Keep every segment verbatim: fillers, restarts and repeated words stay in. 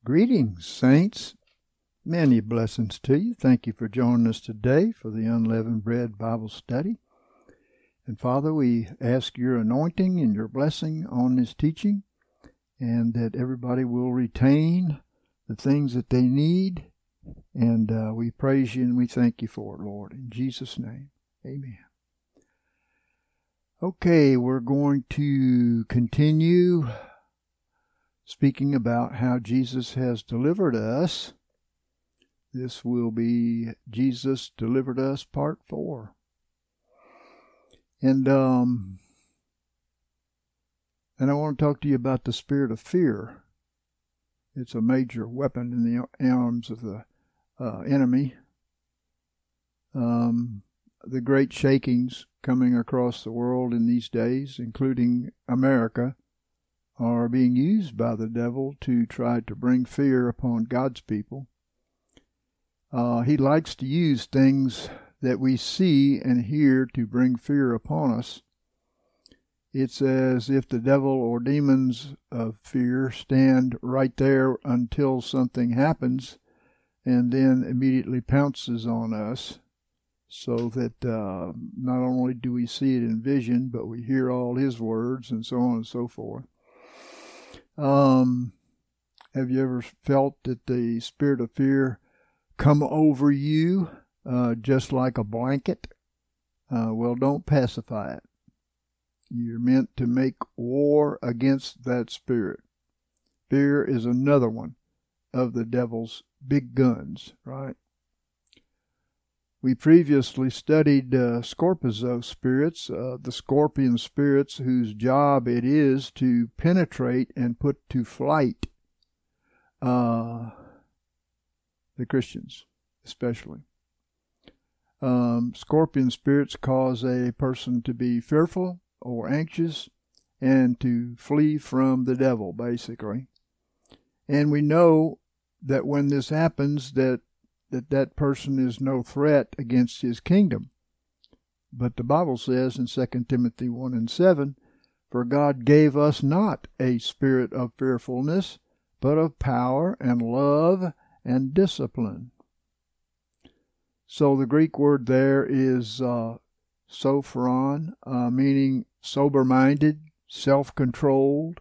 Greetings, saints. Many blessings to you. Thank you for joining us today for the Unleavened Bread Bible Study. And Father, we ask your anointing and your blessing on this teaching, and that everybody will retain the things that they need. And uh, we praise you and we thank you for it, Lord. In Jesus' name, amen. Okay, we're going to continue speaking about how Jesus has delivered us. This will be Jesus Delivered Us Part four. And um, and I want to talk to you about the spirit of fear. It's a major weapon in the arms of the uh, enemy. Um, the great shakings coming across the world in these days, including America, are being used by the devil to try to bring fear upon God's people. Uh, he likes to use things that we see and hear to bring fear upon us. It's as if the devil or demons of fear stand right there until something happens and then immediately pounces on us, so that uh, not only do we see it in vision, but we hear all his words and so on and so forth. Um, have you ever felt that the spirit of fear come over you uh, just like a blanket? Uh, well, don't pacify it. You're meant to make war against that spirit. Fear is another one of the devil's big guns, right? We previously studied uh, scorpizo spirits, uh, the scorpion spirits whose job it is to penetrate and put to flight uh, the Christians, especially. Um, scorpion spirits cause a person to be fearful or anxious and to flee from the devil, basically. And we know that when this happens, that that that person is no threat against his kingdom. But the Bible says in Second Timothy one and seven, "For God gave us not a spirit of fearfulness, but of power and love and discipline." So the Greek word there is uh, sophron, uh, meaning sober-minded, self-controlled.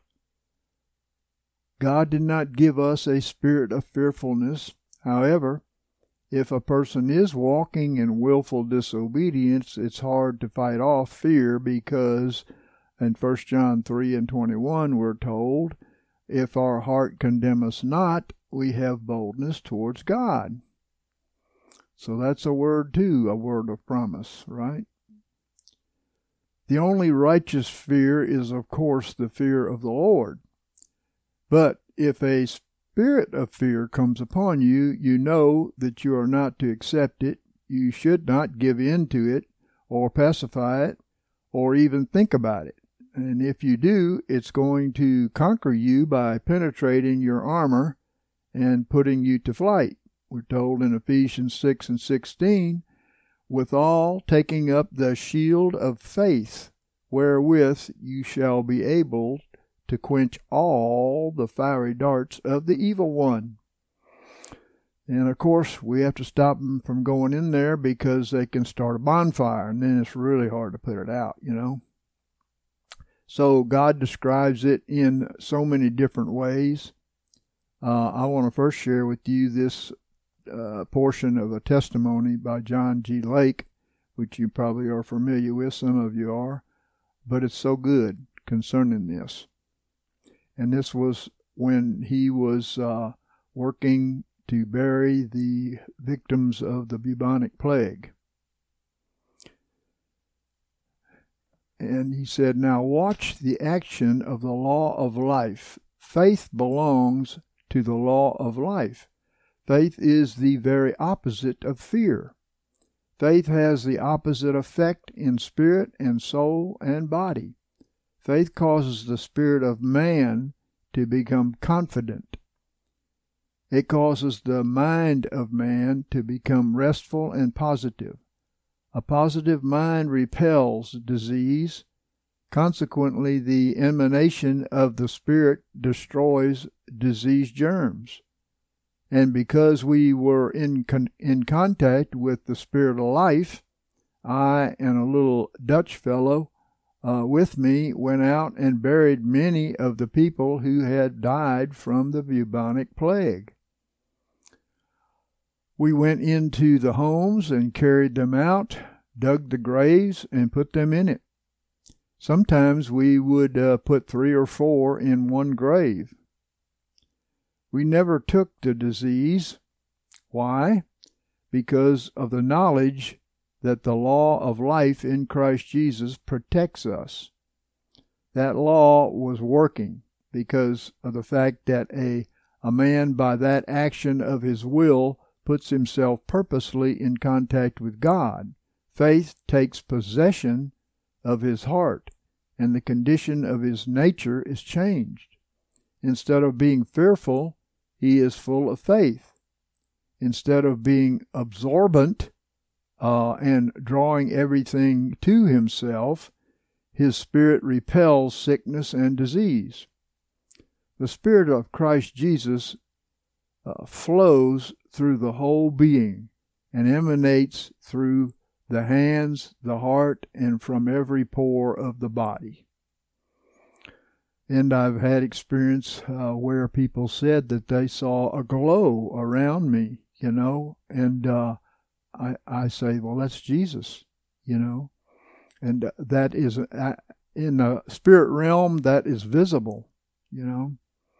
God did not give us a spirit of fearfulness. However, if a person is walking in willful disobedience, it's hard to fight off fear, because in First John three and twenty-one we're told, "If our heart condemn us not, we have boldness towards God." So that's a word too, a word of promise, right? The only righteous fear is, of course, the fear of the Lord. But if a spirit of fear comes upon you, you know that you are not to accept it. You should not give in to it or pacify it or even think about it. And if you do, it's going to conquer you by penetrating your armor and putting you to flight. We're told in Ephesians six and sixteen, "Withal taking up the shield of faith, wherewith you shall be able to quench all the fiery darts of the evil one." And of course, we have to stop them from going in there, because they can start a bonfire, and then it's really hard to put it out, you know. So God describes it in so many different ways. Uh, I want to first share with you this uh, portion of a testimony by John G. Lake, which you probably are familiar with, some of you are, but it's so good concerning this. And this was when he was uh, working to bury the victims of the bubonic plague. And he said, "Now watch the action of the law of life. Faith belongs to the law of life. Faith is the very opposite of fear. Faith has the opposite effect in spirit and soul and body. Faith causes the spirit of man to become confident. It causes the mind of man to become restful and positive. A positive mind repels disease. Consequently, the emanation of the Spirit destroys disease germs. And because we were in con- in contact with the Spirit of life, I and a little Dutch fellow uh, with me went out and buried many of the people who had died from the bubonic plague. We went into the homes and carried them out, dug the graves, and put them in it. Sometimes we would uh, put three or four in one grave. We never took the disease. Why? Because of the knowledge that the law of life in Christ Jesus protects us. That law was working because of the fact that a, a man, by that action of his will, puts himself purposely in contact with God. Faith takes possession of his heart, and the condition of his nature is changed. Instead of being fearful, he is full of faith. Instead of being absorbent uh, and drawing everything to himself, his spirit repels sickness and disease. The Spirit of Christ Jesus uh, flows through the whole being and emanates through the hands, the heart, and from every pore of the body. And I've had experience uh, where people said that they saw a glow around me, you know, and uh, I, I say, well, that's Jesus, you know, and that is, uh, in the spirit realm, that is visible, you know.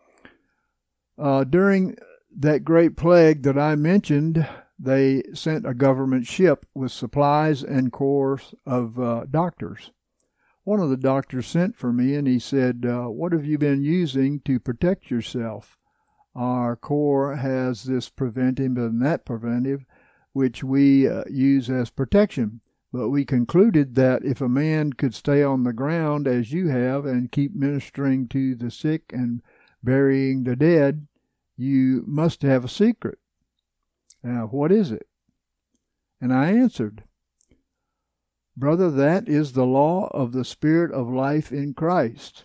Uh, during that great plague that I mentioned, they sent a government ship with supplies and corps of uh, doctors. One of the doctors sent for me, and he said, uh, what have you been using to protect yourself? Our corps has this preventive and that preventive, which we uh, use as protection. But we concluded that if a man could stay on the ground as you have and keep ministering to the sick and burying the dead, you must have a secret. Now, what is it? And I answered, brother, that is the law of the Spirit of life in Christ.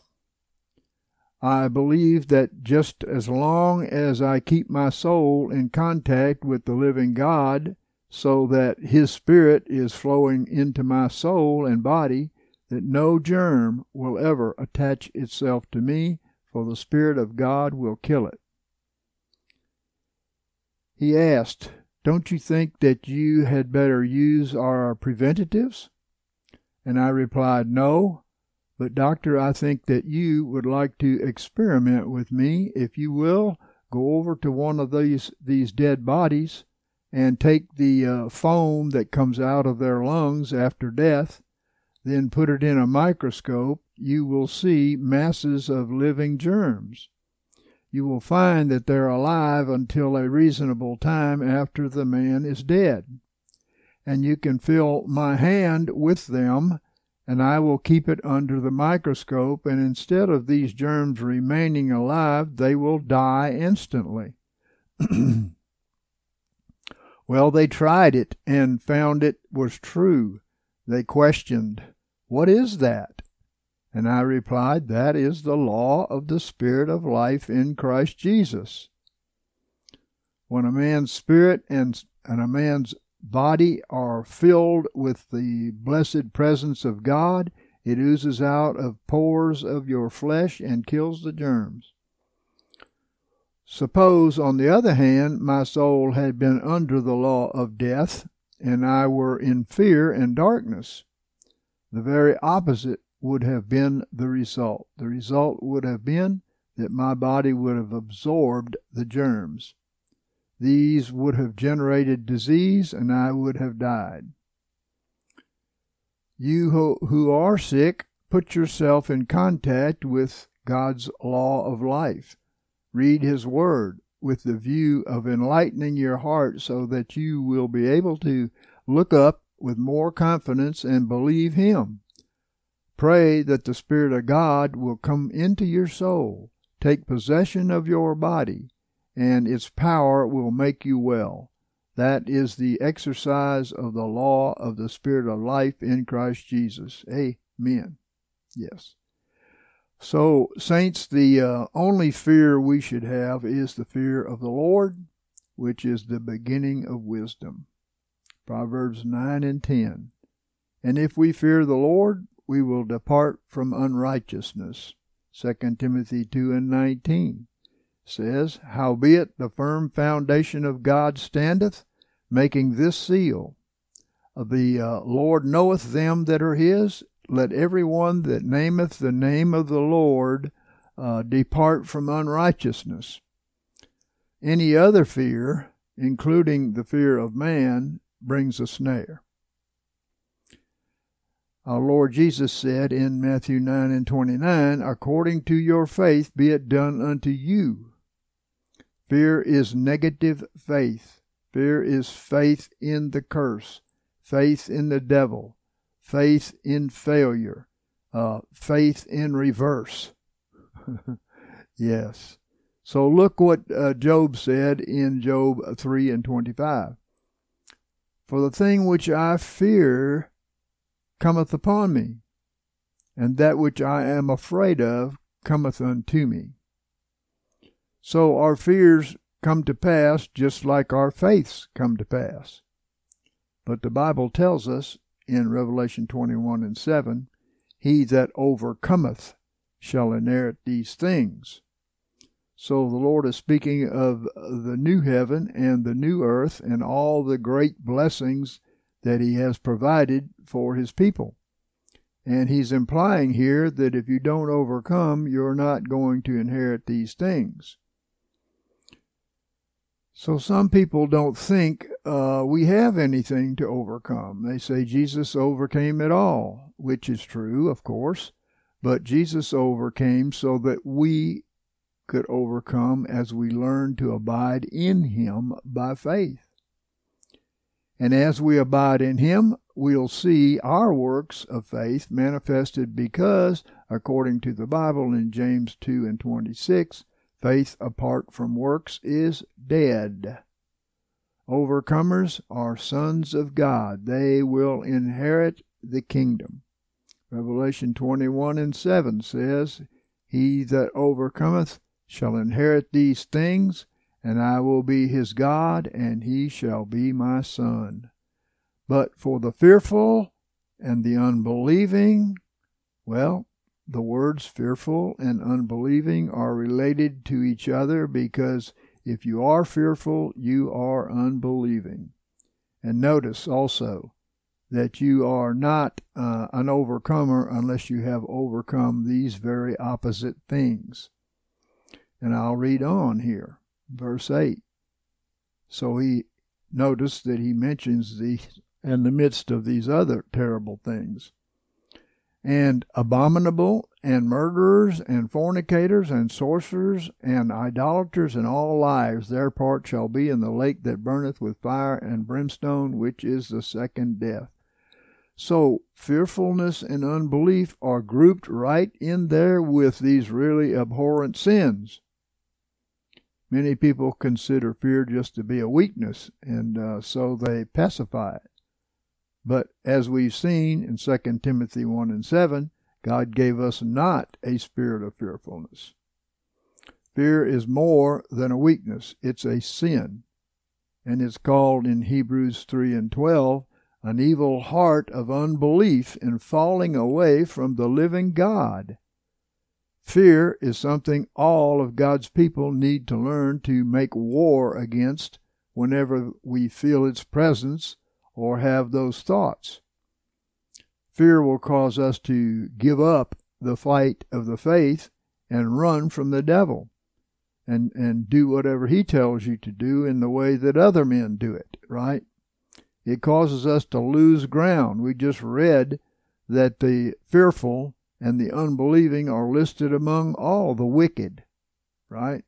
I believe that just as long as I keep my soul in contact with the living God, so that His Spirit is flowing into my soul and body, that no germ will ever attach itself to me, for the Spirit of God will kill it. He asked, don't you think that you had better use our preventatives? And I replied, no, but doctor, I think that you would like to experiment with me. If you will, go over to one of these, these dead bodies and take the uh, foam that comes out of their lungs after death, then put it in a microscope. You will see masses of living germs. You will find that they're alive until a reasonable time after the man is dead. And you can feel my hand with them, and I will keep it under the microscope, and instead of these germs remaining alive, they will die instantly. Well, they tried it and found it was true. They questioned, what is that? And I replied, that is the law of the Spirit of life in Christ Jesus. When a man's spirit and, and a man's body are filled with the blessed presence of God, it oozes out of pores of your flesh and kills the germs. Suppose, on the other hand, my soul had been under the law of death, and I were in fear and darkness. The very opposite would have been the result. The result would have been that my body would have absorbed the germs. These would have generated disease, and I would have died. You who, who are sick, put yourself in contact with God's law of life. Read His Word with the view of enlightening your heart so that you will be able to look up with more confidence and believe Him. Pray that the Spirit of God will come into your soul, take possession of your body, and its power will make you well. That is the exercise of the law of the Spirit of life in Christ Jesus. Amen. Yes. So, saints, the uh, only fear we should have is the fear of the Lord, which is the beginning of wisdom. Proverbs nine and ten. And if we fear the Lord, we will depart from unrighteousness. Second Timothy two and nineteen says, Howbeit the firm foundation of God standeth, making this seal. The uh, Lord knoweth them that are his. Let every one that nameth the name of the Lord uh, depart from unrighteousness. Any other fear, including the fear of man, brings a snare. Our Lord Jesus said in Matthew nine and twenty-nine, According to your faith be it done unto you. Fear is negative faith. Fear is faith in the curse, faith in the devil, faith in failure, uh, faith in reverse. Yes. So look what uh, Job said in Job three and twenty-five. For the thing which I fear cometh upon me, and that which I am afraid of cometh unto me. So our fears come to pass just like our faiths come to pass. But the Bible tells us in Revelation twenty-one and seven, He that overcometh shall inherit these things. So the Lord is speaking of the new heaven and the new earth and all the great blessings that He has provided for His people. And He's implying here that if you don't overcome, you're not going to inherit these things. So some people don't think uh, we have anything to overcome. They say Jesus overcame it all, which is true, of course, but Jesus overcame so that we could overcome as we learn to abide in Him by faith. And as we abide in Him, we'll see our works of faith manifested because, according to the Bible in James two and twenty-six, faith apart from works is dead. Overcomers are sons of God. They will inherit the kingdom. Revelation twenty-one and seven says, He that overcometh shall inherit these things, and I will be his God, and he shall be my son. But for the fearful and the unbelieving, well, the words fearful and unbelieving are related to each other because if you are fearful, you are unbelieving. And notice also that you are not uh, an overcomer unless you have overcome these very opposite things. And I'll read on here, verse eight. So he noticed that he mentions these in the midst of these other terrible things. And abominable, and murderers, and fornicators, and sorcerers, and idolaters, and all liars, their part shall be in the lake that burneth with fire and brimstone, which is the second death. So fearfulness and unbelief are grouped right in there with these really abhorrent sins. Many people consider fear just to be a weakness, and uh, so they pacify it. But as we've seen in Second Timothy one and seven, God gave us not a spirit of fearfulness. Fear is more than a weakness. It's a sin. And it's called in Hebrews three and twelve, an evil heart of unbelief in falling away from the living God. Fear is something all of God's people need to learn to make war against whenever we feel its presence or have those thoughts. Fear will cause us to give up the fight of the faith and run from the devil and, and do whatever he tells you to do in the way that other men do it, right? It causes us to lose ground. We just read that the fearful and the unbelieving are listed among all the wicked, right?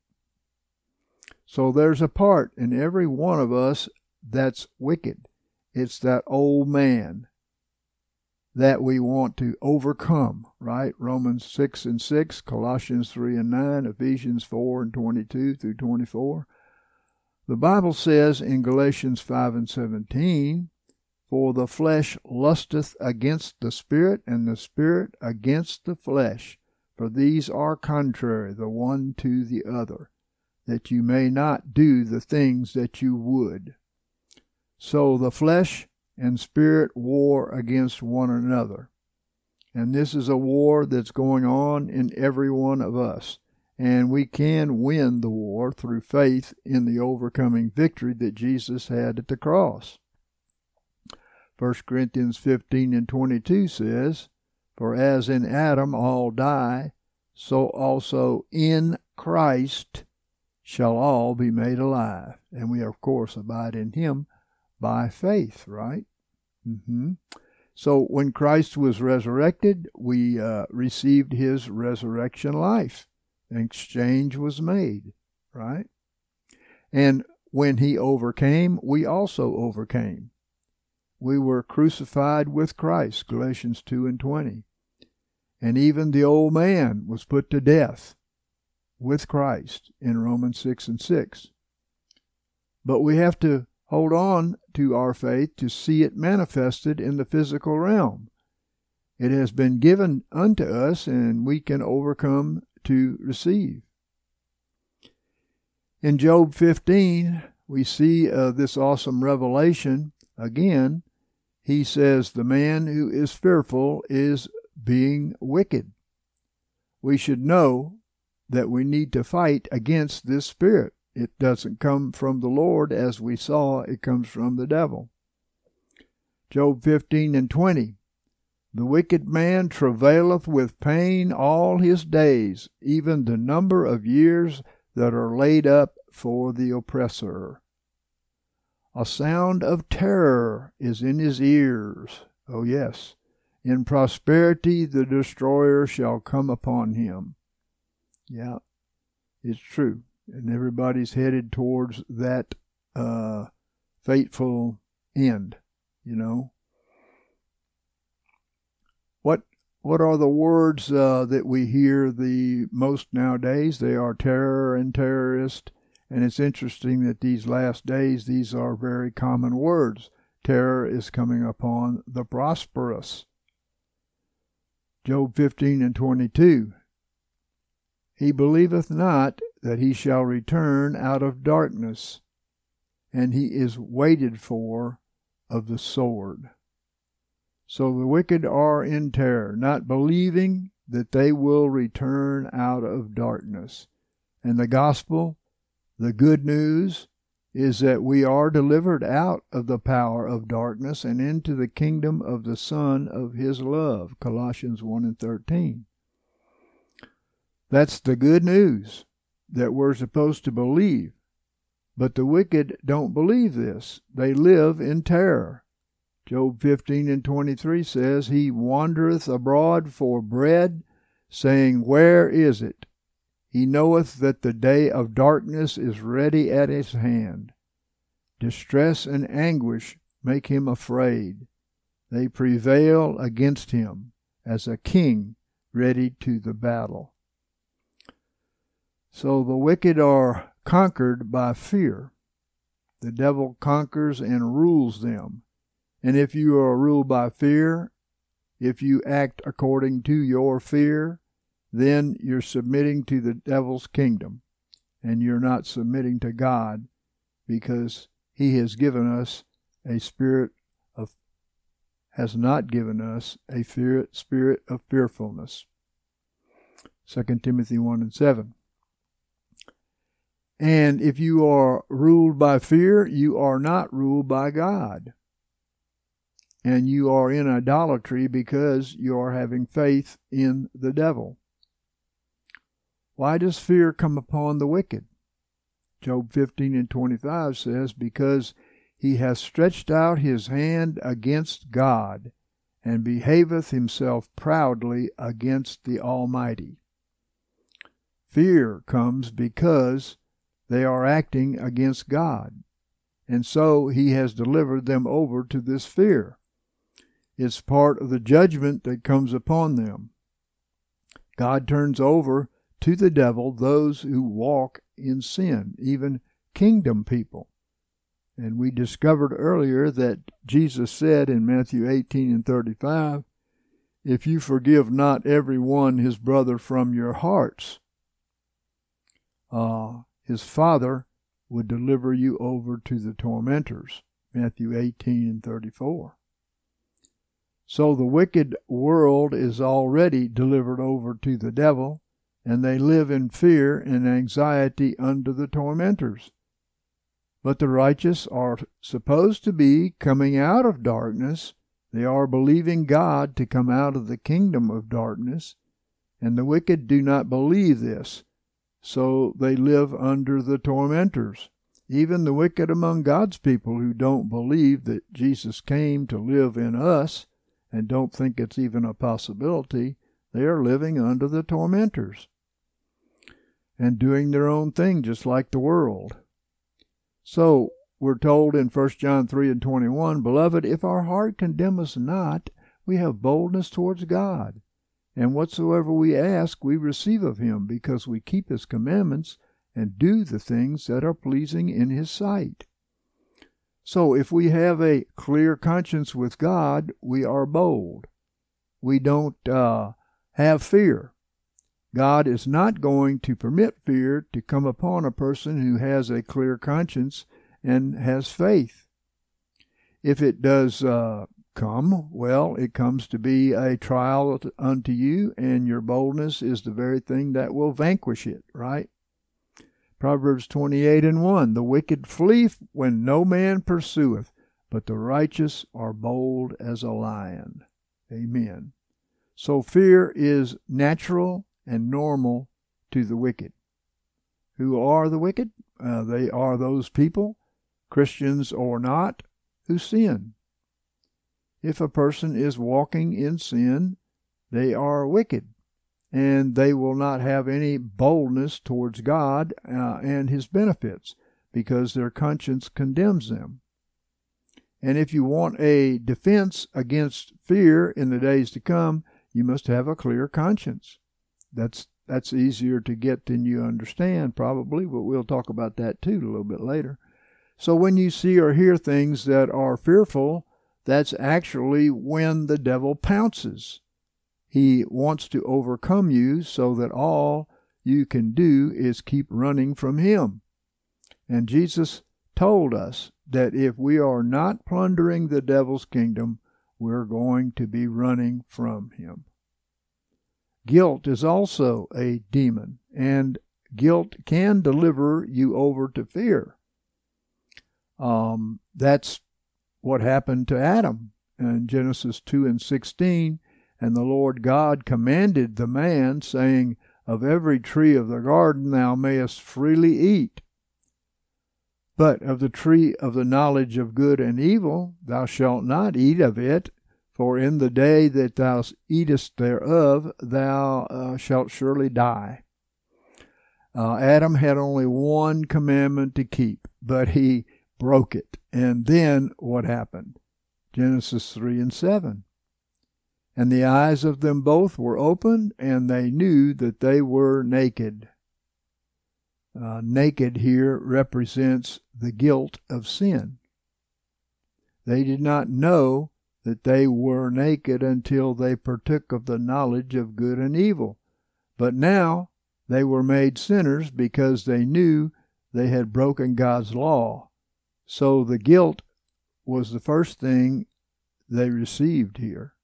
So there's a part in every one of us that's wicked. It's that old man that we want to overcome, right? Romans six and six, Colossians three and nine, Ephesians four and twenty-two through twenty-four. The Bible says in Galatians five and seventeen, For the flesh lusteth against the Spirit, and the Spirit against the flesh. For these are contrary the one to the other, that you may not do the things that you would. So the flesh and spirit war against one another. And this is a war that's going on in every one of us. And we can win the war through faith in the overcoming victory that Jesus had at the cross. First Corinthians fifteen and twenty-two says, "For as in Adam all die, so also in Christ shall all be made alive." And we, of course, abide in him by faith, right? Mm-hmm. So when Christ was resurrected, we uh, received his resurrection life. An exchange was made, right? And when he overcame, we also overcame. We were crucified with Christ, Galatians two and twenty. And even the old man was put to death with Christ in Romans six and six. But we have to hold on to our faith to see it manifested in the physical realm. It has been given unto us, and we can overcome to receive. In Job fifteen, we see uh, this awesome revelation. Again, he says, the man who is fearful is being wicked. We should know that we need to fight against this spirit. It doesn't come from the Lord, as we saw. It comes from the devil. Job fifteen and twenty. The wicked man travaileth with pain all his days, even the number of years that are laid up for the oppressor. A sound of terror is in his ears. Oh yes. In prosperity the destroyer shall come upon him. Yeah, it's true. And everybody's headed towards that uh, fateful end, you know. What what are the words uh, that we hear the most nowadays? They are terror and terrorist. And it's interesting that these last days, these are very common words. Terror is coming upon the prosperous. Job fifteen and twenty-two. He believeth not that he shall return out of darkness, and he is waited for of the sword. So the wicked are in terror, not believing that they will return out of darkness. And the gospel, the good news, is that we are delivered out of the power of darkness and into the kingdom of the Son of his love, Colossians one and thirteen. That's the good news that we're supposed to believe. But the wicked don't believe this. They live in terror. Job fifteen and twenty-three says, He wandereth abroad for bread, saying, Where is it? He knoweth that the day of darkness is ready at his hand. Distress and anguish make him afraid. They prevail against him as a king ready to the battle. So the wicked are conquered by fear. The devil conquers and rules them. And if you are ruled by fear, if you act according to your fear, then you're submitting to the devil's kingdom. And you're not submitting to God, because he has given us a spirit of, has not given us a fear, spirit of fearfulness. Second Timothy one and seven. And if you are ruled by fear, you are not ruled by God. And you are in idolatry because you are having faith in the devil. Why does fear come upon the wicked? Job fifteen and twenty-five says, Because he hath stretched out his hand against God, and behaveth himself proudly against the Almighty. Fear comes because they are acting against God, and so he has delivered them over to this fear. It's part of the judgment that comes upon them. God turns over to the devil those who walk in sin, even kingdom people. And we discovered earlier that Jesus said in Matthew eighteen and thirty-five, If you forgive not every one his brother from your hearts, uh, his Father would deliver you over to the tormentors. Matthew eighteen and thirty-four. So the wicked world is already delivered over to the devil, and they live in fear and anxiety under the tormentors. But the righteous are supposed to be coming out of darkness. They are believing God to come out of the kingdom of darkness, and the wicked do not believe this, so they live under the tormentors. Even the wicked among God's people who don't believe that Jesus came to live in us and don't think it's even a possibility, they are living under the tormentors and doing their own thing just like the world. So we're told in First John three and twenty-one, Beloved, if our heart condemn us not, we have boldness towards God. And whatsoever we ask, we receive of him, because we keep his commandments and do the things that are pleasing in his sight. So if we have a clear conscience with God, we are bold. We don't uh, have fear. God is not going to permit fear to come upon a person who has a clear conscience and has faith. If it does uh, come, well, it comes to be a trial unto you, and your boldness is the very thing that will vanquish it, right? Proverbs twenty-eight and one, The wicked flee when no man pursueth, but the righteous are bold as a lion. Amen. So fear is natural and normal to the wicked. Who are the wicked? Uh, they are those people, Christians or not, who sin. If a person is walking in sin, they are wicked, and they will not have any boldness towards God uh, and his benefits, because their conscience condemns them. And if you want a defense against fear in the days to come, you must have a clear conscience. That's that's easier to get than you understand, probably, but we'll talk about that too a little bit later. So when you see or hear things that are fearful, that's actually when the devil pounces. He wants to overcome you so that all you can do is keep running from him. And Jesus told us that if we are not plundering the devil's kingdom, we're going to be running from him. Guilt is also a demon, and guilt can deliver you over to fear. Um, that's what happened to Adam in Genesis two and sixteen. And the Lord God commanded the man, saying, Of every tree of the garden thou mayest freely eat, but of the tree of the knowledge of good and evil thou shalt not eat of it, for in the day that thou eatest thereof thou uh, shalt surely die. Uh, Adam had only one commandment to keep, but he broke it. And then what happened? Genesis three and seven. And the eyes of them both were opened, and they knew that they were naked. Uh, naked here represents the guilt of sin. They did not know that they were naked until they partook of the knowledge of good and evil. But now they were made sinners because they knew they had broken God's law. So the guilt was the first thing they received here.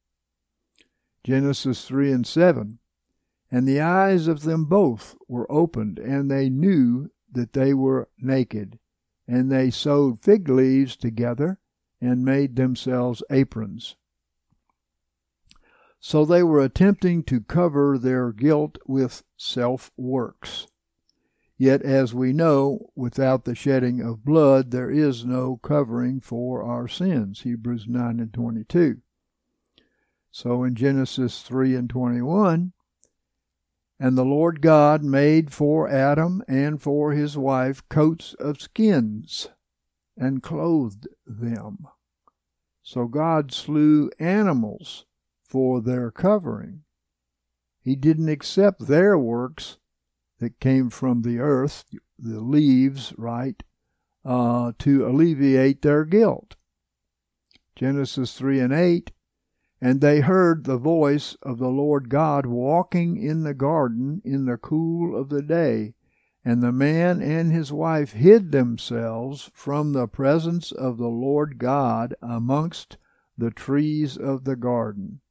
Genesis three and seven. And the eyes of them both were opened, and they knew that they were naked. And they sewed fig leaves together and made themselves aprons. So they were attempting to cover their guilt with self-works. Yet, as we know, without the shedding of blood, there is no covering for our sins. Hebrews nine and twenty-two. So in Genesis three and twenty-one, And the Lord God made for Adam and for his wife coats of skins, and clothed them. So God slew animals for their covering. He didn't accept their works that came from the earth, the leaves, right, uh, to alleviate their guilt. Genesis three and eight, And they heard the voice of the Lord God walking in the garden in the cool of the day, And the man and his wife hid themselves from the presence of the Lord God amongst the trees of the garden.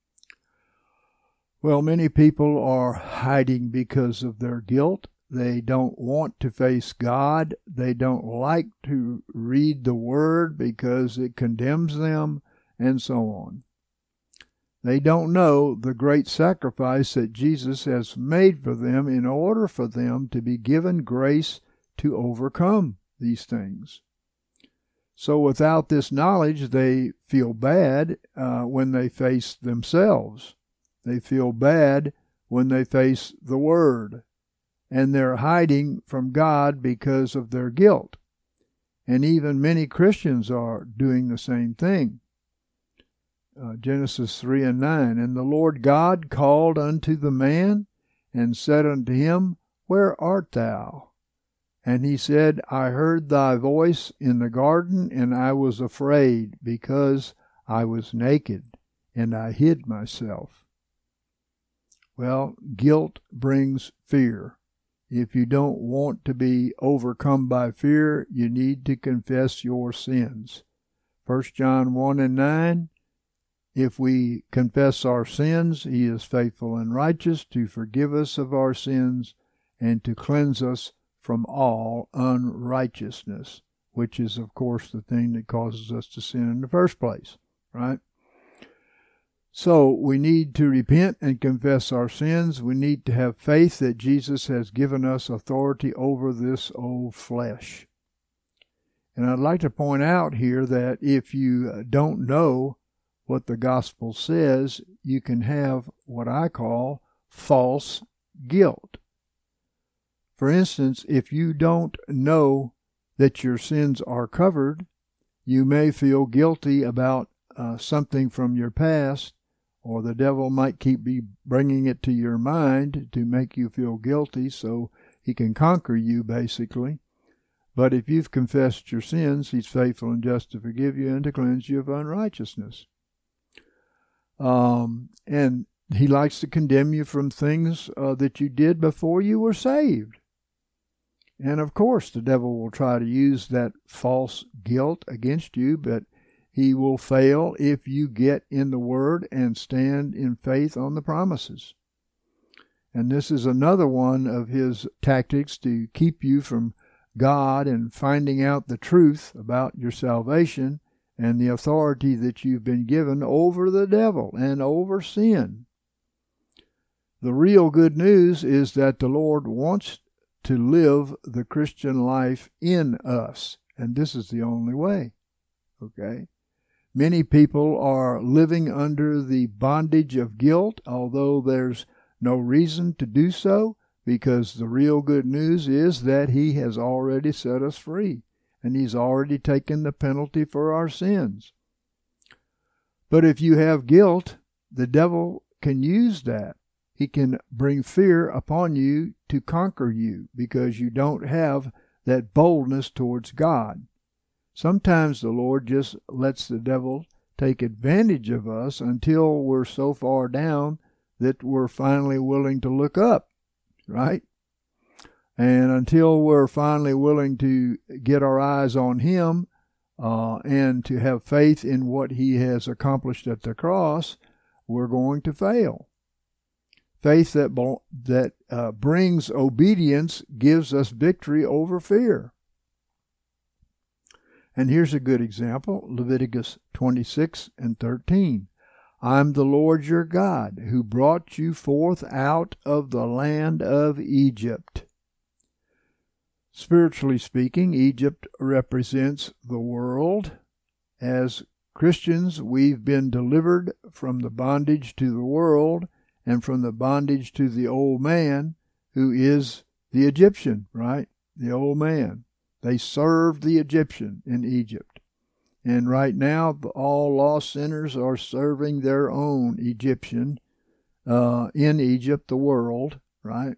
Well, many people are hiding because of their guilt. They don't want to face God. They don't like to read the Word because it condemns them, and so on. They don't know the great sacrifice that Jesus has made for them in order for them to be given grace to overcome these things. So without this knowledge, they feel bad uh, when they face themselves. They feel bad when they face the Word. And they're hiding from God because of their guilt. And even many Christians are doing the same thing. Uh, Genesis three and nine, And the Lord God called unto the man, and said unto him, Where art thou? And he said, I heard thy voice in the garden, and I was afraid, because I was naked, and I hid myself. Well, guilt brings fear. If you don't want to be overcome by fear, you need to confess your sins. First John one and nine, If we confess our sins, he is faithful and righteous to forgive us of our sins and to cleanse us from all unrighteousness, which is, of course, the thing that causes us to sin in the first place, right? So we need to repent and confess our sins. We need to have faith that Jesus has given us authority over this old flesh. And I'd like to point out here that if you don't know what the gospel says, you can have what I call false guilt. For instance, if you don't know that your sins are covered, you may feel guilty about uh, something from your past, or the devil might keep be bringing it to your mind to make you feel guilty so he can conquer you, basically. But if you've confessed your sins, he's faithful and just to forgive you and to cleanse you of unrighteousness. Um, and he likes to condemn you from things uh, that you did before you were saved. And of course, the devil will try to use that false guilt against you, but he will fail if you get in the Word and stand in faith on the promises. And this is another one of his tactics to keep you from God and finding out the truth about your salvation and the authority that you've been given over the devil and over sin. The real good news is that the Lord wants to live the Christian life in us, and this is the only way. Okay? Many people are living under the bondage of guilt, although there's no reason to do so, because the real good news is that he has already set us free, and he's already taken the penalty for our sins. But if you have guilt, the devil can use that. He can bring fear upon you to conquer you, because you don't have that boldness towards God. Sometimes the Lord just lets the devil take advantage of us until we're so far down that we're finally willing to look up, right? And until we're finally willing to get our eyes on him uh, and to have faith in what he has accomplished at the cross, we're going to fail. Faith that, that uh, brings obedience gives us victory over fear. And here's a good example, Leviticus twenty-six and thirteen. I'm the Lord your God, who brought you forth out of the land of Egypt. Spiritually speaking, Egypt represents the world. As Christians, we've been delivered from the bondage to the world and from the bondage to the old man, who is the Egyptian, right? The old man. They served the Egyptian in Egypt. And right now, all lost sinners are serving their own Egyptian uh, in Egypt, the world, right?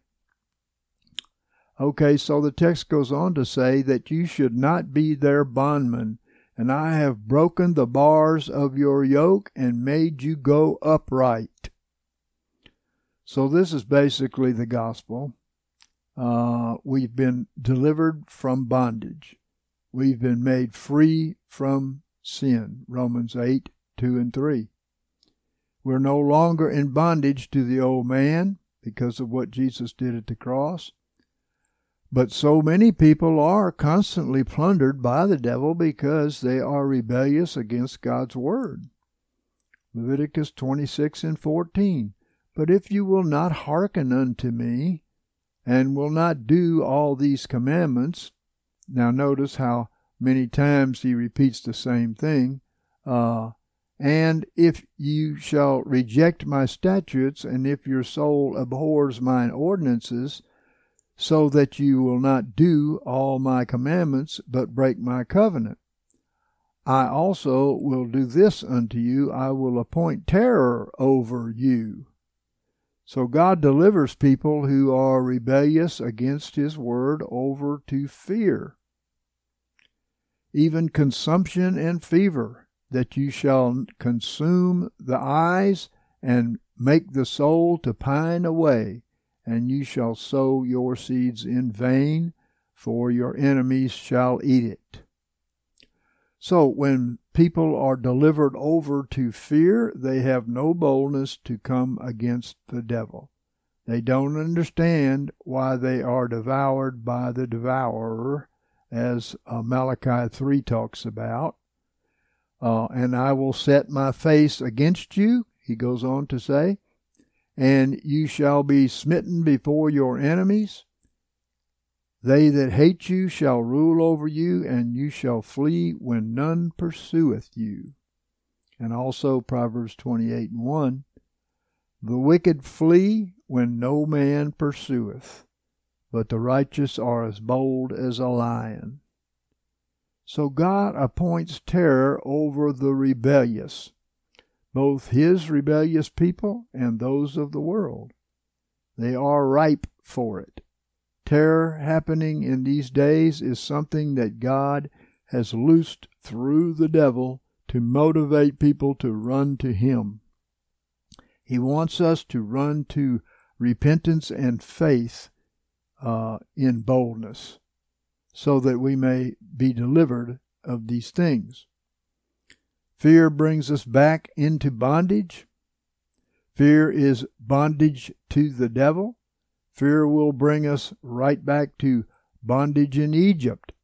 Okay, so the text goes on to say that you should not be their bondman, and I have broken the bars of your yoke and made you go upright. So this is basically the gospel. Uh, we've been delivered from bondage. We've been made free from sin. Romans eight, two and three. We're no longer in bondage to the old man because of what Jesus did at the cross. But so many people are constantly plundered by the devil because they are rebellious against God's word. Leviticus twenty-six and fourteen. But if you will not hearken unto me, and will not do all these commandments. Now notice how many times he repeats the same thing. Uh, and if you shall reject my statutes, and if your soul abhors mine ordinances, so that you will not do all my commandments, but break my covenant, I also will do this unto you, I will appoint terror over you. So God delivers people who are rebellious against his word over to fear. Even consumption and fever, that you shall consume the eyes and make the soul to pine away, and you shall sow your seeds in vain, for your enemies shall eat it. So when people are delivered over to fear, they have no boldness to come against the devil. They don't understand why they are devoured by the devourer, as uh, Malachi three talks about. Uh, and I will set my face against you, he goes on to say, and you shall be smitten before your enemies. They that hate you shall rule over you, and you shall flee when none pursueth you. And also Proverbs twenty-eight and one. The wicked flee when no man pursueth, but the righteous are as bold as a lion. So God appoints terror over the rebellious, both his rebellious people and those of the world. They are ripe for it. Terror happening in these days is something that God has loosed through the devil to motivate people to run to him. He wants us to run to repentance and faith uh, in boldness, so that we may be delivered of these things. Fear brings us back into bondage. Fear is bondage to the devil. Fear will bring us right back to bondage in Egypt.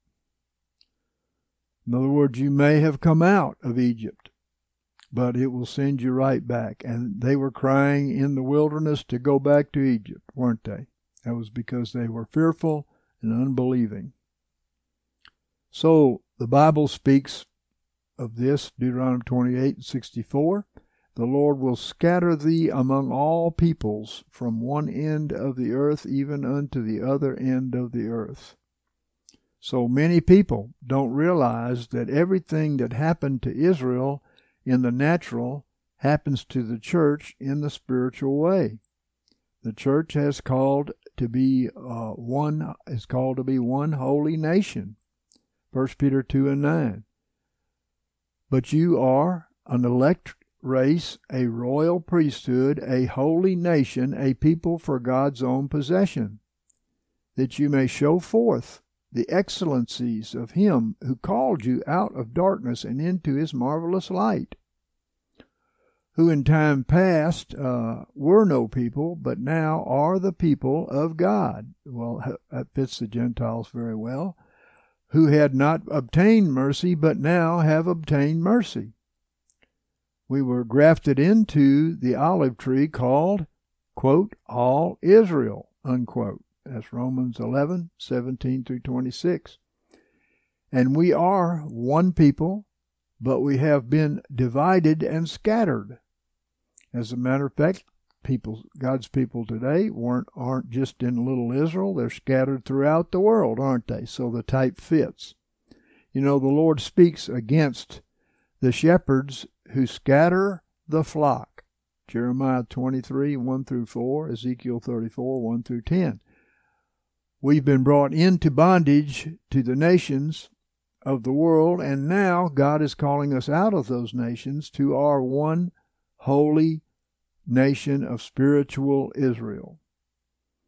In other words, you may have come out of Egypt, but it will send you right back. And they were crying in the wilderness to go back to Egypt, weren't they? That was because they were fearful and unbelieving. So the Bible speaks of this, Deuteronomy twenty-eight and sixty-four. The Lord will scatter thee among all peoples, from one end of the earth even unto the other end of the earth. So many people don't realize that everything that happened to Israel in the natural happens to the church in the spiritual way. The church has called to be uh, one is called to be one holy nation. First Peter two and nine. But you are an elect race, a royal priesthood, a holy nation, a people for God's own possession, that you may show forth the excellencies of him who called you out of darkness and into his marvelous light, who in time past uh, were no people, but now are the people of God. Well, that fits the Gentiles very well. Who had not obtained mercy, but now have obtained mercy. We were grafted into the olive tree called, quote, all Israel, unquote. That's Romans eleven, seventeen through twenty-six. And we are one people, but we have been divided and scattered. As a matter of fact, people, God's people today weren't aren't just in little Israel. They're scattered throughout the world, aren't they? So the type fits. You know, the Lord speaks against the shepherds who scatter the flock. Jeremiah twenty-three, one through four, Ezekiel thirty-four, one through ten. We've been brought into bondage to the nations of the world, and now God is calling us out of those nations to our one holy nation of spiritual Israel.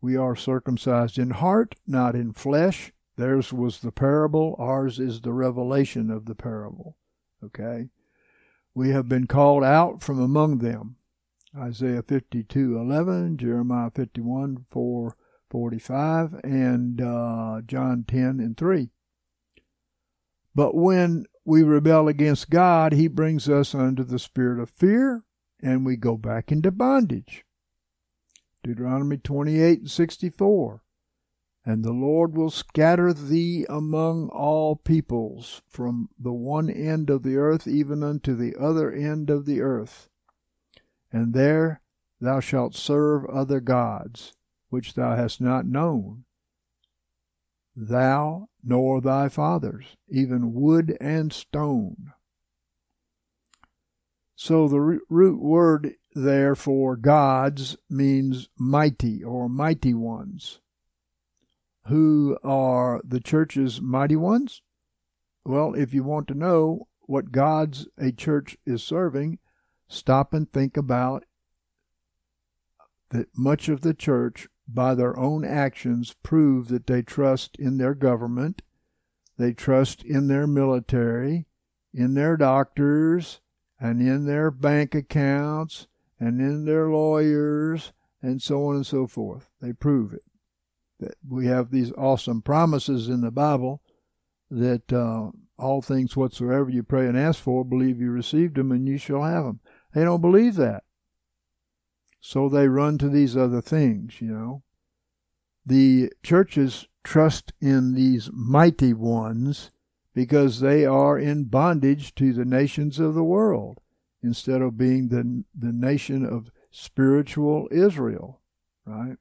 We are circumcised in heart, not in flesh. Theirs was the parable. Ours is the revelation of the parable. Okay? We have been called out from among them. Isaiah fifty-two eleven, Jeremiah fifty-one four forty-five, and uh, John ten and three. But when we rebel against God, he brings us under the spirit of fear, and we go back into bondage. Deuteronomy twenty-eight and sixty-four. And the Lord will scatter thee among all peoples, from the one end of the earth even unto the other end of the earth. And there thou shalt serve other gods, which thou hast not known, thou nor thy fathers, even wood and stone. So the root word there for gods means mighty or mighty ones. Who are the church's mighty ones? Well, if you want to know what gods a church is serving, stop and think about that much of the church, by their own actions, prove that they trust in their government, they trust in their military, in their doctors, and in their bank accounts, and in their lawyers, and so on and so forth. They prove it. That we have these awesome promises in the Bible that uh, all things whatsoever you pray and ask for, believe you received them and you shall have them. They don't believe that. So they run to these other things, you know. The churches trust in these mighty ones because they are in bondage to the nations of the world instead of being the, the nation of spiritual Israel, right?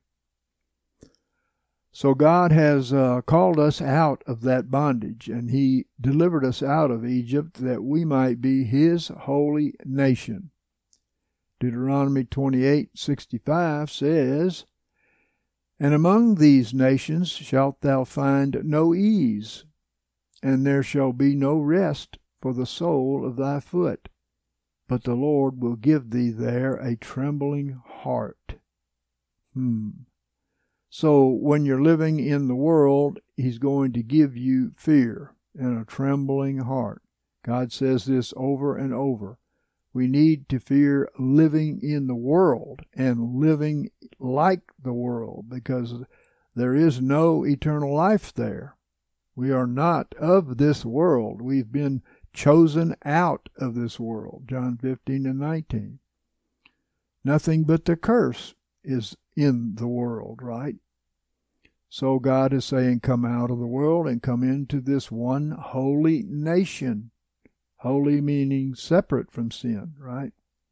So God has uh, called us out of that bondage, and he delivered us out of Egypt that we might be his holy nation. Deuteronomy twenty-eight sixty-five says, And among these nations shalt thou find no ease, and there shall be no rest for the sole of thy foot, but the Lord will give thee there a trembling heart. Hmm. So when you're living in the world, he's going to give you fear and a trembling heart. God says this over and over. We need to fear living in the world and living like the world because there is no eternal life there. We are not of this world. We've been chosen out of this world. John fifteen and nineteen. Nothing but the curse is in the world, right? So God is saying, come out of the world and come into this one holy nation. Holy meaning separate from sin, right?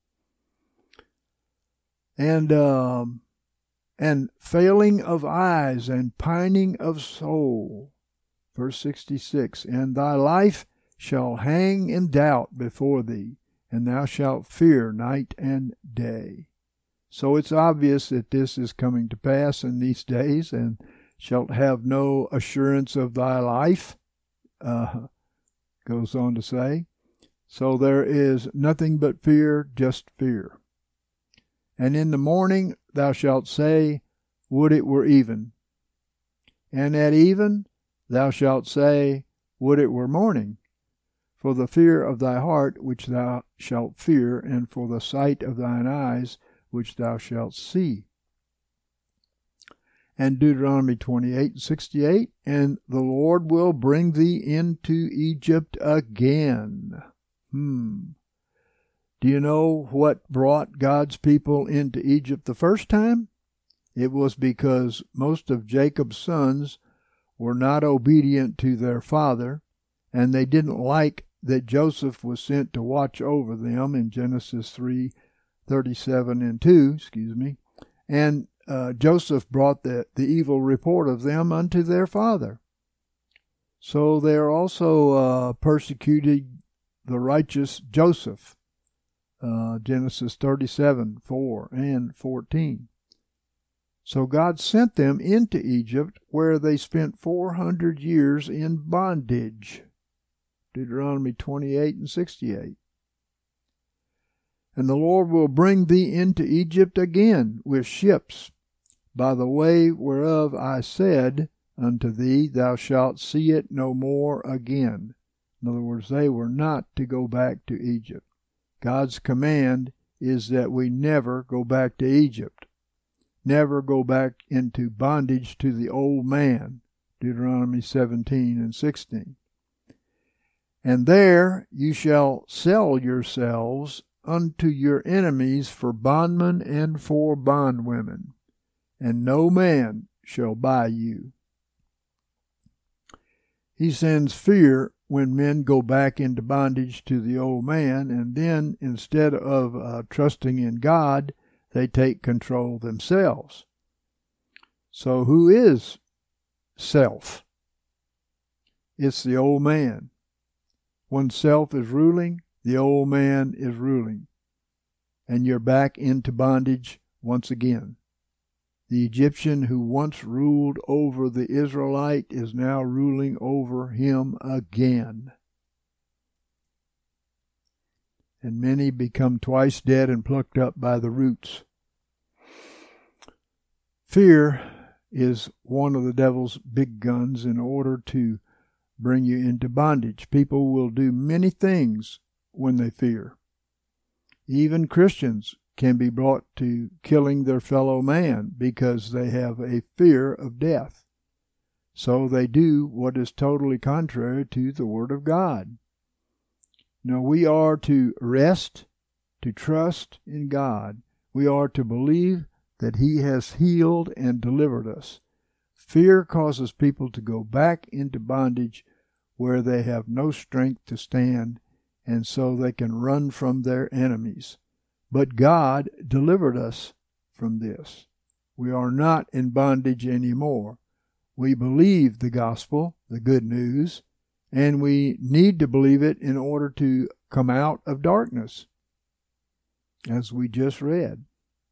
And um, and failing of eyes and pining of soul. Verse sixty-six, And thy life shall hang in doubt before thee, and thou shalt fear night and day. So it's obvious that this is coming to pass in these days, and shalt have no assurance of thy life, uh, goes on to say. So there is nothing but fear, just fear. And in the morning thou shalt say, Would it were even. And at even thou shalt say, Would it were morning. For the fear of thy heart which thou shalt fear, and for the sight of thine eyes which thou shalt see. And Deuteronomy twenty-eight sixty-eight, And the Lord will bring thee into Egypt again. Hmm. Do you know what brought God's people into Egypt the first time? It was because most of Jacob's sons were not obedient to their father, and they didn't like that Joseph was sent to watch over them in Genesis three thirty-seven and two, excuse me. And uh, Joseph brought the, the evil report of them unto their father. So they are also uh, persecuted the righteous Joseph, uh, Genesis thirty-seven, four and fourteen. So God sent them into Egypt, where they spent four hundred years in bondage. Deuteronomy twenty-eight and sixty-eight. And the Lord will bring thee into Egypt again with ships, by the way whereof I said unto thee, thou shalt see it no more again. In other words, they were not to go back to Egypt. God's command is that we never go back to Egypt. Never go back into bondage to the old man. Deuteronomy seventeen and sixteen. And there you shall sell yourselves unto your enemies for bondmen and for bondwomen, and no man shall buy you. He sends fear when men go back into bondage to the old man, and then instead of uh, trusting in God, they take control themselves. So who is self? It's the old man. When self is ruling, the old man is ruling. And you're back into bondage once again. The Egyptian who once ruled over the Israelite is now ruling over him again. And many become twice dead and plucked up by the roots. Fear is one of the devil's big guns in order to bring you into bondage. People will do many things when they fear. Even Christians can be brought to killing their fellow man because they have a fear of death. So they do what is totally contrary to the Word of God. Now we are to rest, to trust in God. We are to believe that He has healed and delivered us. Fear causes people to go back into bondage where they have no strength to stand, and so they can run from their enemies. But God delivered us from this. We are not in bondage anymore. We believe the gospel, the good news, and we need to believe it in order to come out of darkness, as we just read.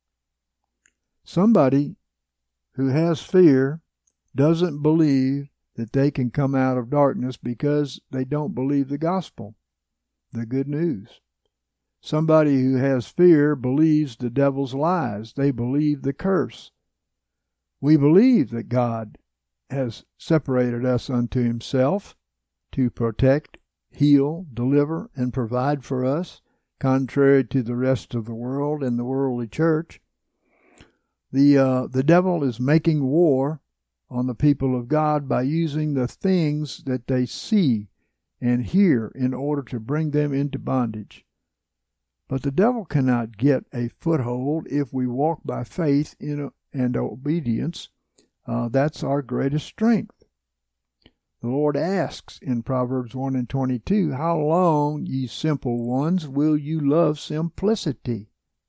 Somebody who has fear doesn't believe that they can come out of darkness because they don't believe the gospel, the good news. Somebody who has fear believes the devil's lies. They believe the curse. We believe that God has separated us unto Himself to protect, heal, deliver, and provide for us, contrary to the rest of the world and the worldly church. The, uh, the devil is making war on the people of God by using the things that they see and hear in order to bring them into bondage. But the devil cannot get a foothold if we walk by faith in and obedience. Uh, that's our greatest strength. The Lord asks in Proverbs one and twenty-two, "How long, ye simple ones, will you love simplicity?"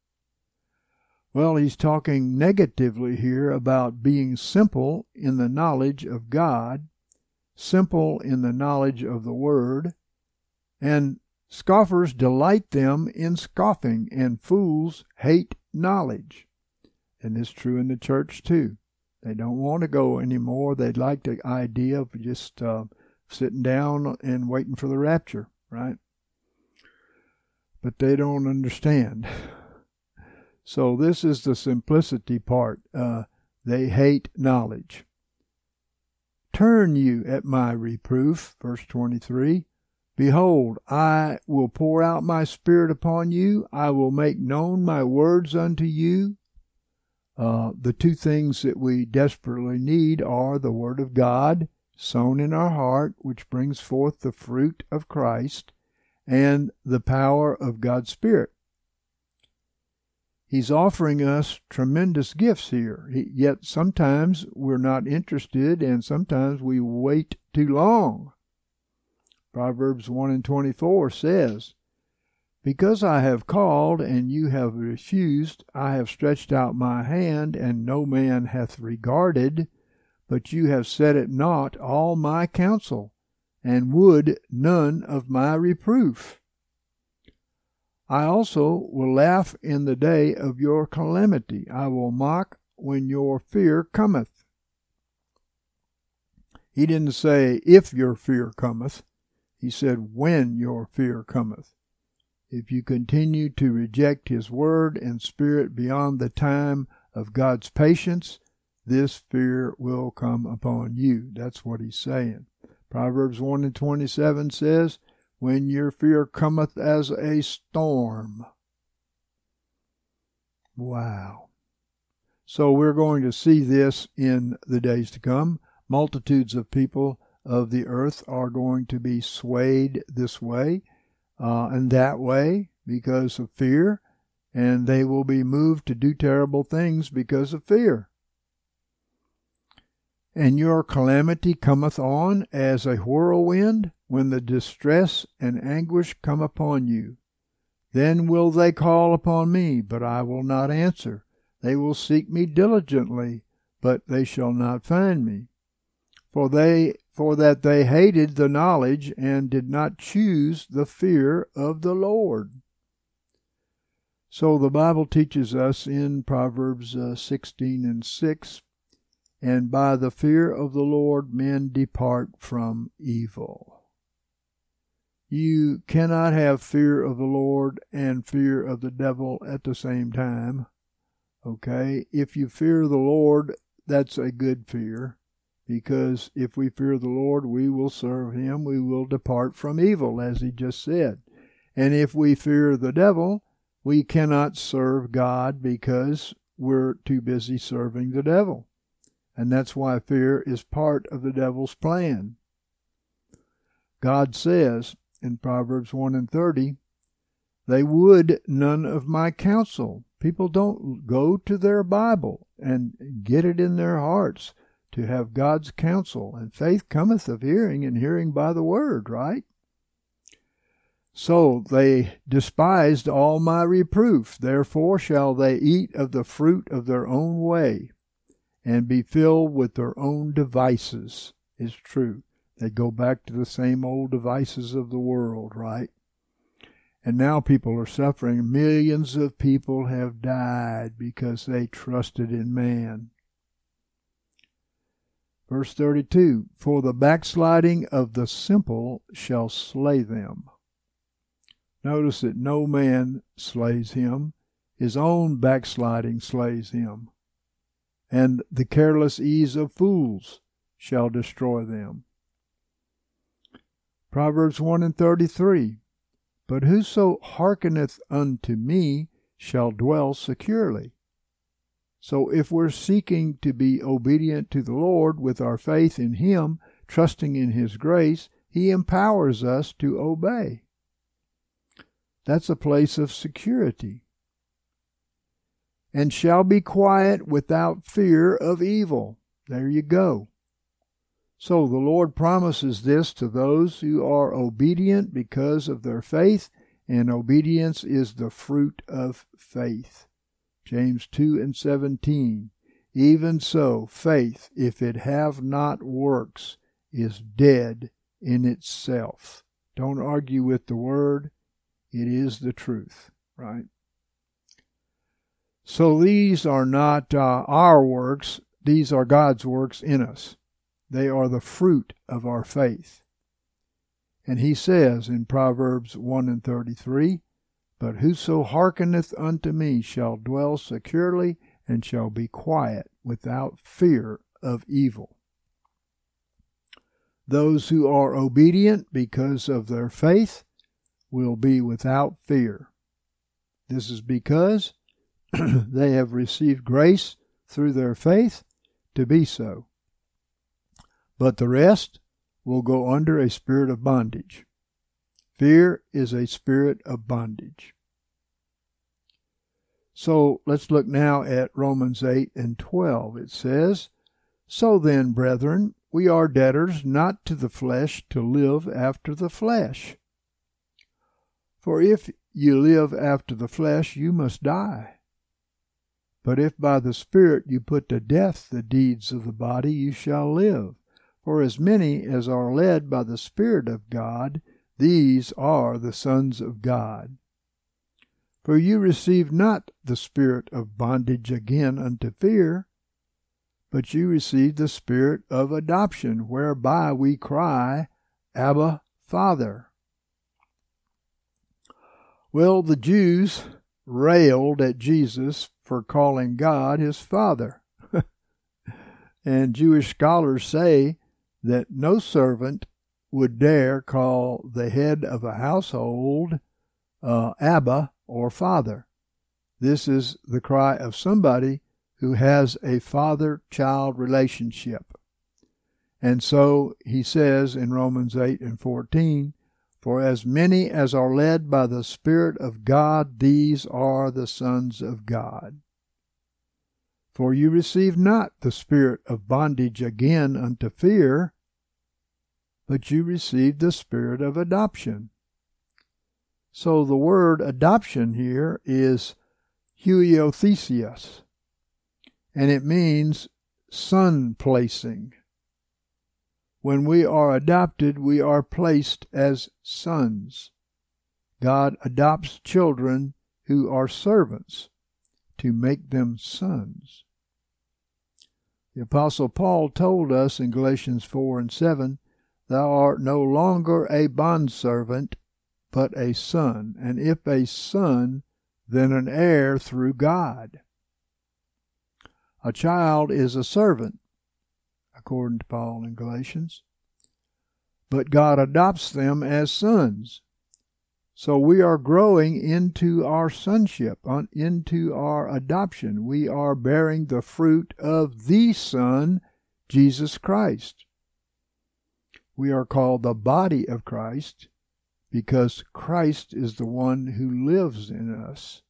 Well, he's talking negatively here about being simple in the knowledge of God, simple in the knowledge of the Word, and scoffers delight them in scoffing, and fools hate knowledge. And it's true in the church too. They don't want to go anymore. They'd like the idea of just uh, sitting down and waiting for the rapture, right? But they don't understand. So this is the simplicity part. Uh, they hate knowledge. Turn you at my reproof, verse twenty-three. Behold, I will pour out my spirit upon you. I will make known my words unto you. Uh, the two things that we desperately need are the Word of God, sown in our heart, which brings forth the fruit of Christ, and the power of God's Spirit. He's offering us tremendous gifts here, he, yet sometimes we're not interested, and sometimes we wait too long. Proverbs one and twenty-four says, "Because I have called, and you have refused, I have stretched out my hand, and no man hath regarded, but you have set at naught all my counsel, and would none of my reproof. I also will laugh in the day of your calamity. I will mock when your fear cometh." He didn't say, if your fear cometh. He said, when your fear cometh. If you continue to reject His Word and Spirit beyond the time of God's patience, this fear will come upon you. That's what he's saying. Proverbs one and twenty-seven says, when your fear cometh as a storm. Wow. So we're going to see this in the days to come. Multitudes of people of the earth are going to be swayed this way uh, and that way because of fear, and they will be moved to do terrible things because of fear. And your calamity cometh on as a whirlwind, when the distress and anguish come upon you. Then will they call upon me, but I will not answer. They will seek me diligently, but they shall not find me. For they, for that they hated the knowledge, and did not choose the fear of the Lord. So the Bible teaches us in Proverbs uh, sixteen and six, and by the fear of the Lord men depart from evil. You cannot have fear of the Lord and fear of the devil at the same time. Okay? If you fear the Lord, that's a good fear, because if we fear the Lord, we will serve him. We will depart from evil, as he just said. And if we fear the devil, we cannot serve God because we're too busy serving the devil. And that's why fear is part of the devil's plan. God says in Proverbs one and thirty, they would none of my counsel. People don't go to their Bible and get it in their hearts to have God's counsel. And faith cometh of hearing, and hearing by the word, right? So they despised all my reproof. Therefore shall they eat of the fruit of their own way, and be filled with their own devices. It's true. They go back to the same old devices of the world, right? And now people are suffering. Millions of people have died because they trusted in man. Verse thirty-two, for the backsliding of the simple shall slay them. Notice that no man slays him. His own backsliding slays him. And the careless ease of fools shall destroy them. Proverbs one and thirty-three, but whoso hearkeneth unto me shall dwell securely. So if we're seeking to be obedient to the Lord with our faith in him, trusting in his grace, he empowers us to obey. That's a place of security. And shall be quiet without fear of evil. There you go. So the Lord promises this to those who are obedient because of their faith, and obedience is the fruit of faith. James two and seventeen. Even so, faith, if it have not works, is dead in itself. Don't argue with the word. It is the truth, right? So these are not uh, our works. These are God's works in us. They are the fruit of our faith. And he says in Proverbs one and thirty-three, but whoso hearkeneth unto me shall dwell securely, and shall be quiet without fear of evil. Those who are obedient because of their faith will be without fear. This is because they have received grace through their faith to be so. But the rest will go under a spirit of bondage. Fear is a spirit of bondage. So let's look now at Romans eight and twelve. It says, so then, brethren, we are debtors not to the flesh to live after the flesh. For if you live after the flesh, you must die. But if by the Spirit you put to death the deeds of the body, you shall live. For as many as are led by the Spirit of God, these are the sons of God. For you received not the spirit of bondage again unto fear, but you received the Spirit of adoption, whereby we cry, Abba, Father. Well, the Jews railed at Jesus for calling God his Father. And Jewish scholars say that no servant would dare call the head of a household uh, Abba or Father. This is the cry of somebody who has a father-child relationship. And so he says in Romans eight and fourteen, "For as many as are led by the Spirit of God, these are the sons of God. For you receive not the spirit of bondage again unto fear, but you received the spirit of adoption." So the word adoption here is huiothesios, and it means son placing. When we are adopted, we are placed as sons. God adopts children who are servants to make them sons. The Apostle Paul told us in Galatians four and seven, "Thou art no longer a bondservant, but a son, and if a son, then an heir through God." A child is a servant, according to Paul in Galatians, but God adopts them as sons. So we are growing into our sonship, on, into our adoption. We are bearing the fruit of the Son, Jesus Christ. We are called the body of Christ because Christ is the one who lives in us.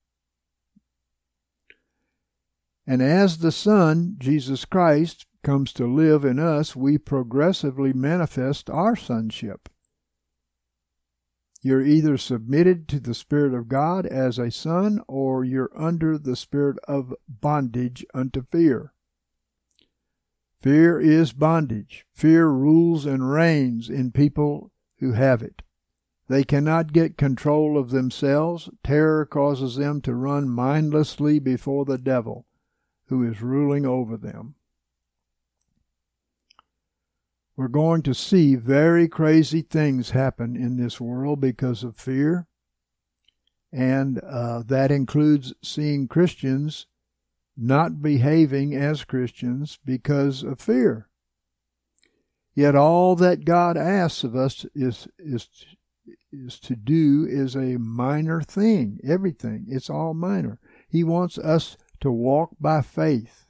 And as the Son, Jesus Christ, comes to live in us, we progressively manifest our sonship. You're either submitted to the Spirit of God as a son, or you're under the spirit of bondage unto fear. Fear is bondage. Fear rules and reigns in people who have it. They cannot get control of themselves. Terror causes them to run mindlessly before the devil, who is ruling over them. We're going to see very crazy things happen in this world because of fear, and uh, that includes seeing Christians not behaving as Christians because of fear. Yet all that God asks of us is, is, is to do is a minor thing. Everything. It's all minor. He wants us to walk by faith.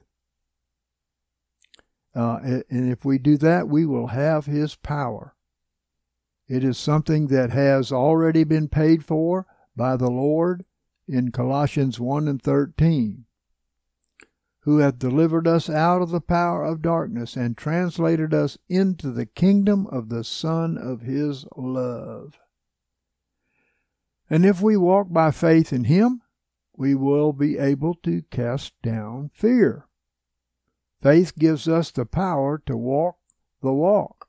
Uh, and if we do that, we will have His power. It is something that has already been paid for by the Lord in Colossians one and thirteen, who hath delivered us out of the power of darkness and translated us into the kingdom of the Son of His love. And if we walk by faith in Him, we will be able to cast down fear. Faith gives us the power to walk the walk.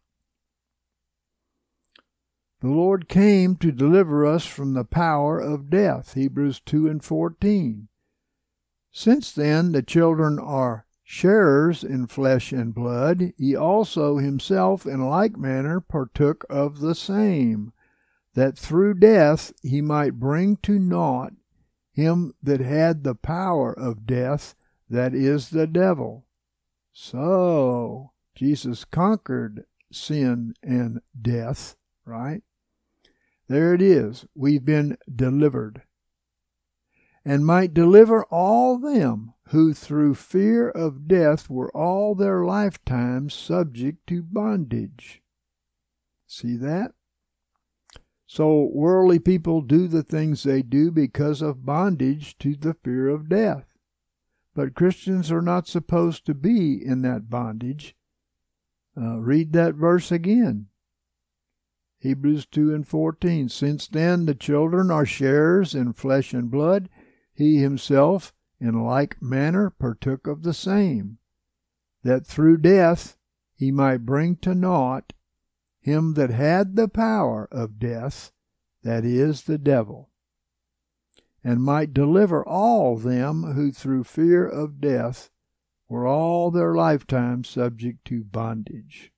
The Lord came to deliver us from the power of death, Hebrews two and fourteen. Since then the children are sharers in flesh and blood, He also Himself in like manner partook of the same, that through death He might bring to naught him that had the power of death, that is, the devil. So, Jesus conquered sin and death, right? There it is. We've been delivered. And might deliver all them who through fear of death were all their lifetime subject to bondage. See that? So worldly people do the things they do because of bondage to the fear of death. But Christians are not supposed to be in that bondage. Uh, read that verse again. Hebrews two and fourteen. Since then the children are sharers in flesh and blood. He Himself in like manner partook of the same, that through death He might bring to naught him that had the power of death, that is, the devil, and might deliver all them who through fear of death were all their lifetime subject to bondage.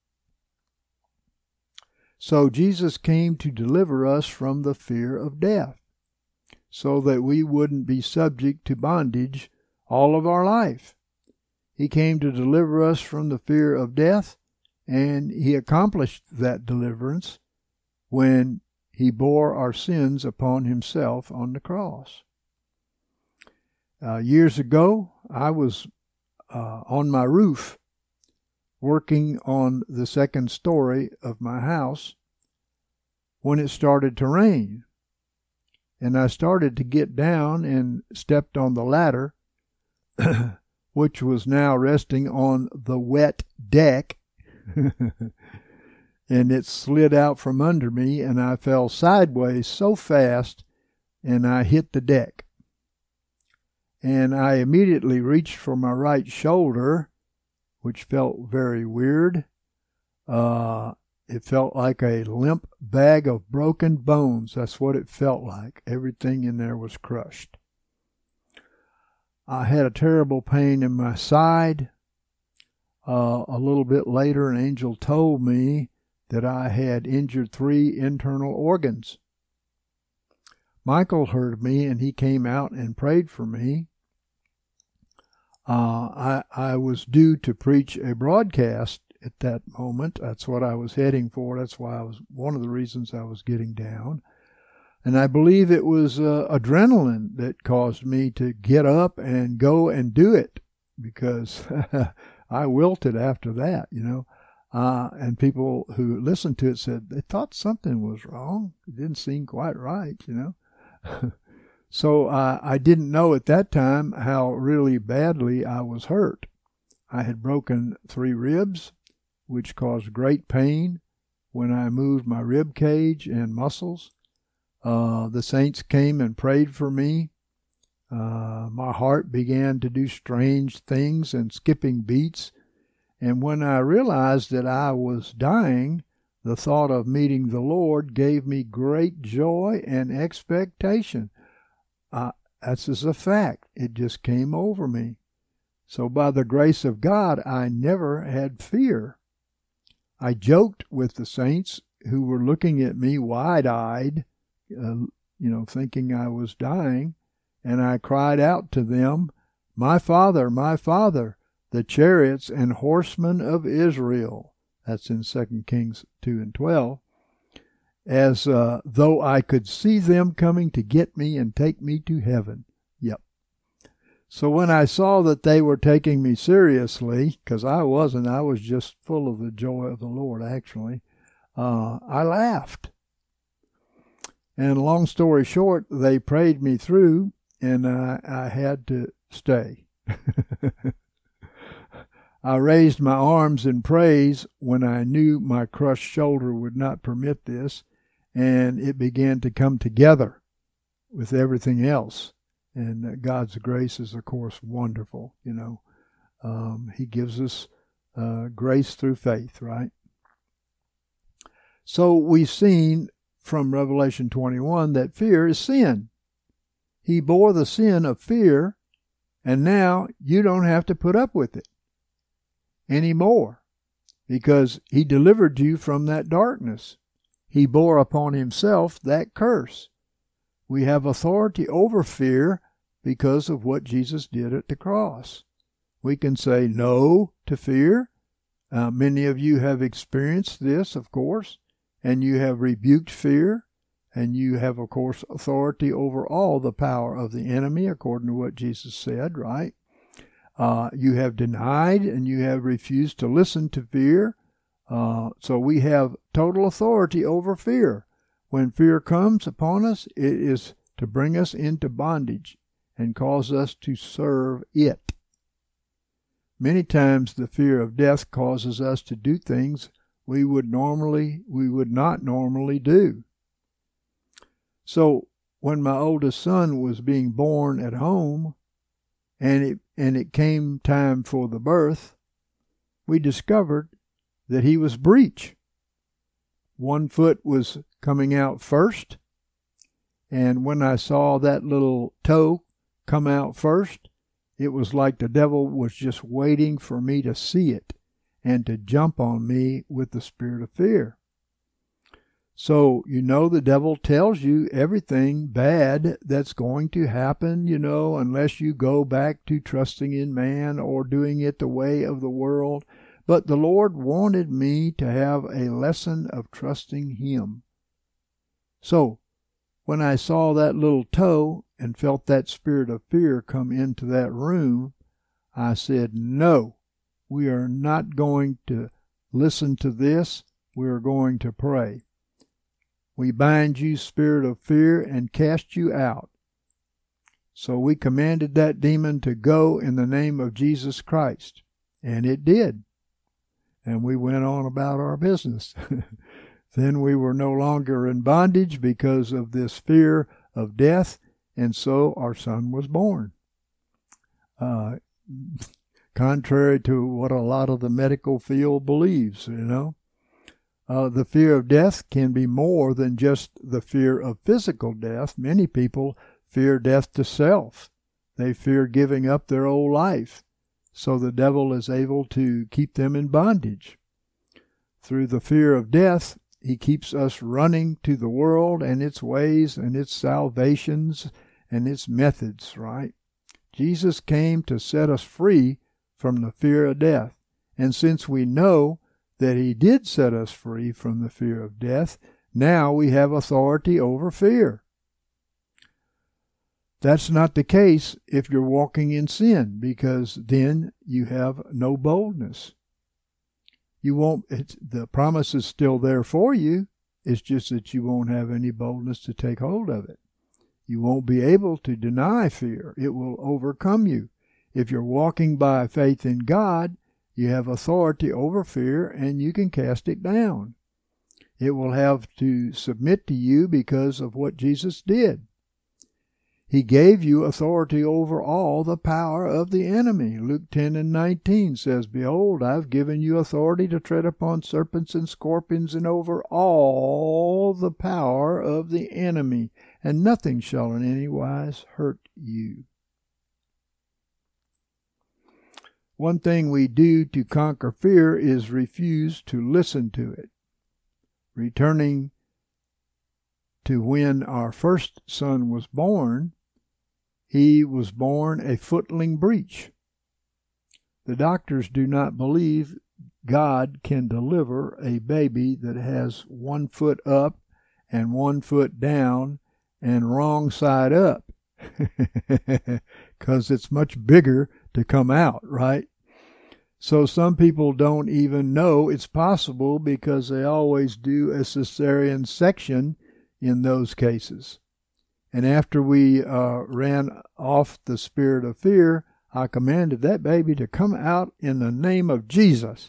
So Jesus came to deliver us from the fear of death, so that we wouldn't be subject to bondage all of our life. He came to deliver us from the fear of death, and he accomplished that deliverance when he bore our sins upon himself on the cross. Uh, years ago, I was uh, on my roof working on the second story of my house when it started to rain. And I started to get down and stepped on the ladder, which was now resting on the wet deck. And it slid out from under me, and I fell sideways so fast, and I hit the deck. And I immediately reached for my right shoulder, which felt very weird. Uh, it felt like a limp bag of broken bones. That's what it felt like. Everything in there was crushed. I had a terrible pain in my side. Uh, a little bit later, an angel told me that I had injured three internal organs. Michael heard me, and he came out and prayed for me. Uh, I, I was due to preach a broadcast at that moment. That's what I was heading for. That's why I was one of the reasons I was getting down. And I believe it was uh, adrenaline that caused me to get up and go and do it, because I wilted after that, you know. Uh, and people who listened to it said they thought something was wrong. It didn't seem quite right, you know. So uh, I didn't know at that time how really badly I was hurt. I had broken three ribs, which caused great pain when I moved my rib cage and muscles. Uh, the saints came and prayed for me. Uh, my heart began to do strange things and skipping beats. And when I realized that I was dying, the thought of meeting the Lord gave me great joy and expectation. Uh, that's just a fact. It just came over me. So by the grace of God, I never had fear. I joked with the saints who were looking at me wide-eyed, uh, you know, thinking I was dying, and I cried out to them, "My Father, my Father, the chariots and horsemen of Israel." That's in Second Kings two and twelve. As uh, though I could see them coming to get me and take me to heaven. Yep. So when I saw that they were taking me seriously, because I wasn't, I was just full of the joy of the Lord, actually, uh, I laughed. And long story short, they prayed me through, and I, I had to stay. I raised my arms in praise when I knew my crushed shoulder would not permit this, and it began to come together with everything else. And God's grace is, of course, wonderful, you know. Um, he gives us uh, grace through faith, right? So we've seen from Revelation twenty-one that fear is sin. He bore the sin of fear, and now you don't have to put up with it anymore, because he delivered you from that darkness. He bore upon himself that curse. We have authority over fear because of what Jesus did at the cross. We can say no to fear. Uh, many of you have experienced this, of course, and you have rebuked fear, and you have, of course, authority over all the power of the enemy, according to what Jesus said, right? Uh, you have denied and you have refused to listen to fear. Uh, so we have total authority over fear. When fear comes upon us, it is to bring us into bondage and cause us to serve it. Many times the fear of death causes us to do things we would normally, we would not normally do. So when my oldest son was being born at home, and it and it came time for the birth, we discovered that he was breech. One foot was coming out first, and when I saw that little toe come out first, it was like the devil was just waiting for me to see it and to jump on me with the spirit of fear. So, you know, the devil tells you everything bad that's going to happen, you know, unless you go back to trusting in man or doing it the way of the world. But the Lord wanted me to have a lesson of trusting Him. So, when I saw that little toe and felt that spirit of fear come into that room, I said, no, we are not going to listen to this. We are going to pray. We bind you, spirit of fear, and cast you out. So we commanded that demon to go in the name of Jesus Christ. And it did. And we went on about our business. Then we were no longer in bondage because of this fear of death, and so our son was born. Uh, contrary to what a lot of the medical field believes, you know. Uh, the fear of death can be more than just the fear of physical death. Many people fear death to self. They fear giving up their old life. So the devil is able to keep them in bondage. Through the fear of death, he keeps us running to the world and its ways and its salvations and its methods, right? Jesus came to set us free from the fear of death. And since we know that He did set us free from the fear of death, now we have authority over fear. That's not the case if you're walking in sin, because then you have no boldness. You won't, it's, the promise is still there for you. It's just that you won't have any boldness to take hold of it. You won't be able to deny fear. It will overcome you. If you're walking by faith in God, you have authority over fear and you can cast it down. It will have to submit to you because of what Jesus did. He gave you authority over all the power of the enemy. Luke ten and nineteen says, Behold, I've given you authority to tread upon serpents and scorpions and over all the power of the enemy, and nothing shall in any wise hurt you. One thing we do to conquer fear is refuse to listen to it. Returning to when our first son was born, he was born a footling breech. The doctors do not believe God can deliver a baby that has one foot up and one foot down and wrong side up, because it's much bigger to come out, right? So some people don't even know it's possible because they always do a cesarean section in those cases. And after we uh, ran off the spirit of fear, I commanded that baby to come out in the name of Jesus.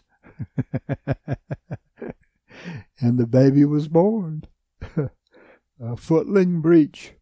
And the baby was born. A footling breech.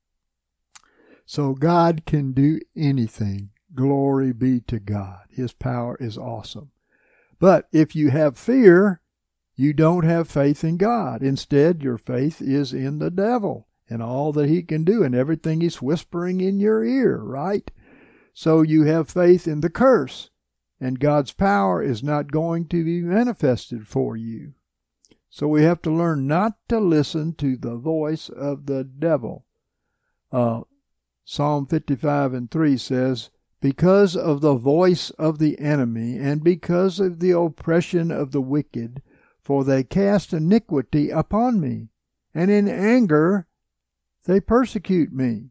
So God can do anything. Glory be to God. His power is awesome. But if you have fear, you don't have faith in God. Instead, your faith is in the devil and all that he can do and everything he's whispering in your ear, right? So you have faith in the curse, and God's power is not going to be manifested for you. So we have to learn not to listen to the voice of the devil. Uh, Psalm fifty-five and three says, Because of the voice of the enemy, and because of the oppression of the wicked, for they cast iniquity upon me, and in anger they persecute me.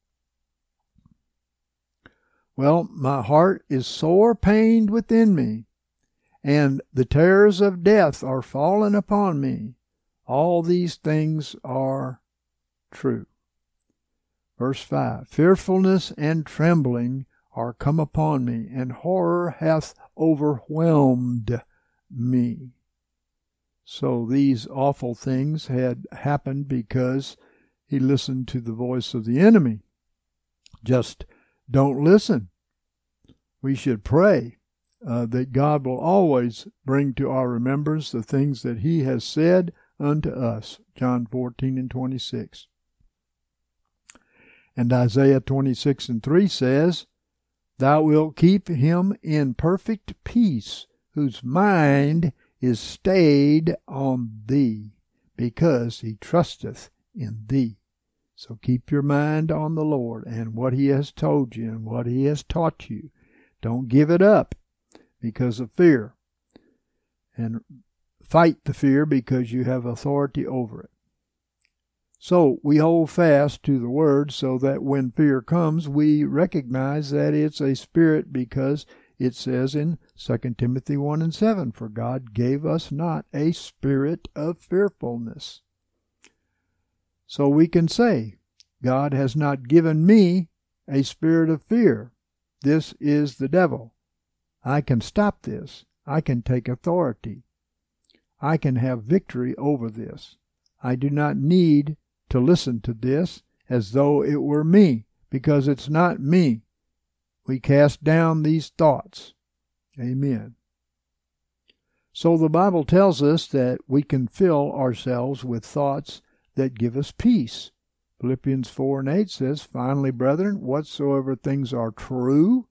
Well, my heart is sore pained within me, and the terrors of death are fallen upon me. All these things are true. Verse five, Fearfulness and trembling are come upon me, and horror hath overwhelmed me. So these awful things had happened because he listened to the voice of the enemy. Just don't listen. We should pray uh, that God will always bring to our remembrance the things that he has said unto us. John fourteen and twenty-six. And Isaiah twenty-six and three says, Thou wilt keep him in perfect peace, whose mind is stayed on thee, because he trusteth in thee. So keep your mind on the Lord and what he has told you and what he has taught you. Don't give it up because of fear. And fight the fear because you have authority over it. So we hold fast to the word so that when fear comes, we recognize that it's a spirit, because it says in Second Timothy one and seven, for God gave us not a spirit of fearfulness. So we can say, God has not given me a spirit of fear. This is the devil. I can stop this. I can take authority. I can have victory over this. I do not need to listen to this as though it were me, because it's not me. We cast down these thoughts. Amen. So the Bible tells us that we can fill ourselves with thoughts that give us peace. Philippians four and eight says, finally, brethren, whatsoever things are true.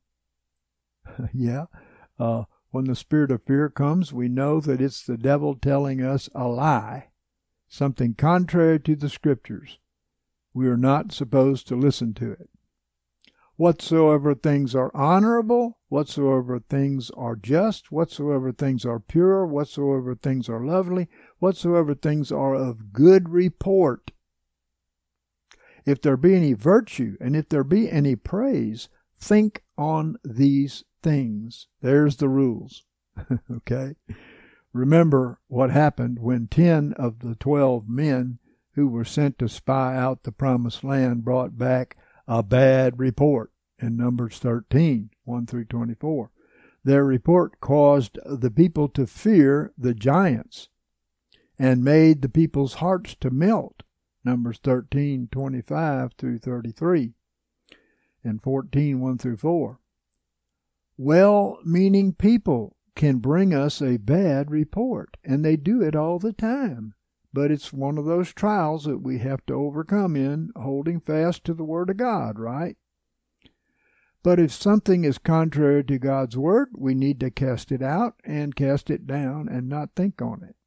yeah. Uh, when the spirit of fear comes, we know that it's the devil telling us a lie, something contrary to the Scriptures. We are not supposed to listen to it. Whatsoever things are honorable, whatsoever things are just, whatsoever things are pure, whatsoever things are lovely, whatsoever things are of good report. If there be any virtue, and if there be any praise, think on these things. There's the rules. Okay? Remember what happened when ten of the twelve men who were sent to spy out the promised land brought back a bad report in Numbers thirteen, one through twenty-four. Their report caused the people to fear the giants and made the people's hearts to melt. Numbers thirteen, twenty-five through thirty-three, and fourteen, one through four. Well-meaning people can bring us a bad report, and they do it all the time. But it's one of those trials that we have to overcome in holding fast to the Word of God, right? But if something is contrary to God's Word, we need to cast it out and cast it down and not think on it.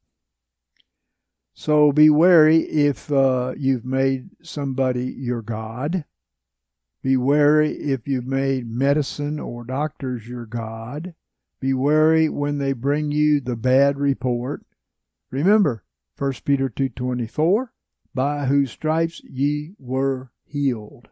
So be wary if uh, you've made somebody your God. Be wary if you've made medicine or doctors your God. Be wary when they bring you the bad report. Remember, First Peter two twenty-four, by whose stripes ye were healed.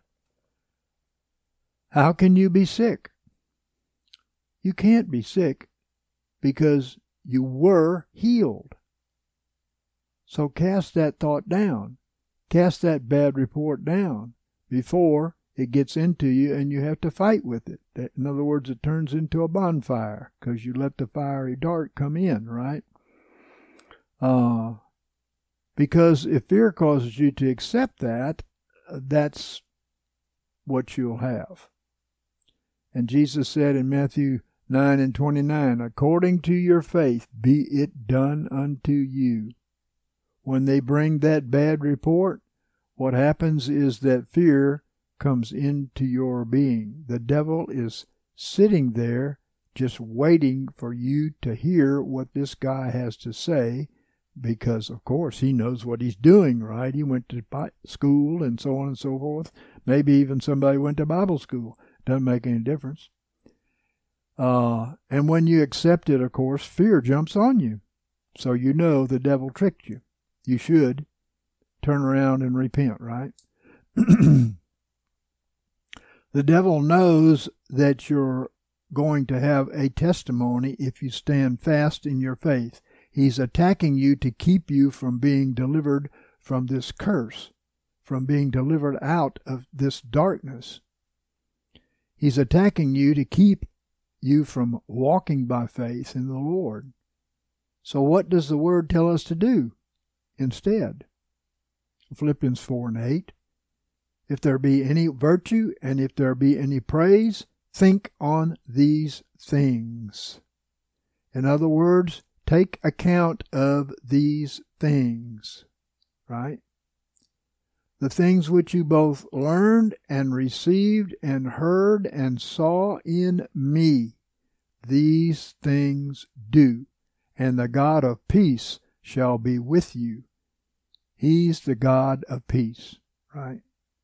How can you be sick? You can't be sick because you were healed. So cast that thought down. Cast that bad report down before it gets into you and you have to fight with it. In other words, it turns into a bonfire because you let the fiery dart come in, right? Uh, because if fear causes you to accept that, that's what you'll have. And Jesus said in Matthew nine and twenty-nine, according to your faith be it done unto you. When they bring that bad report, what happens is that fear comes into your being. The devil is sitting there just waiting for you to hear what this guy has to say, because, of course, he knows what he's doing, right? He went to school and so on and so forth. Maybe even somebody went to Bible school. Doesn't make any difference. Uh, and when you accept it, of course, fear jumps on you. So you know the devil tricked you. You should turn around and repent, right? The devil knows that you're going to have a testimony if you stand fast in your faith. He's attacking you to keep you from being delivered from this curse, from being delivered out of this darkness. He's attacking you to keep you from walking by faith in the Lord. So what does the Word tell us to do instead? Philippians four and eight. If there be any virtue and if there be any praise, think on these things. In other words, take account of these things, right? The things which you both learned and received and heard and saw in me, these things do, and the God of peace shall be with you. He's the God of peace, right?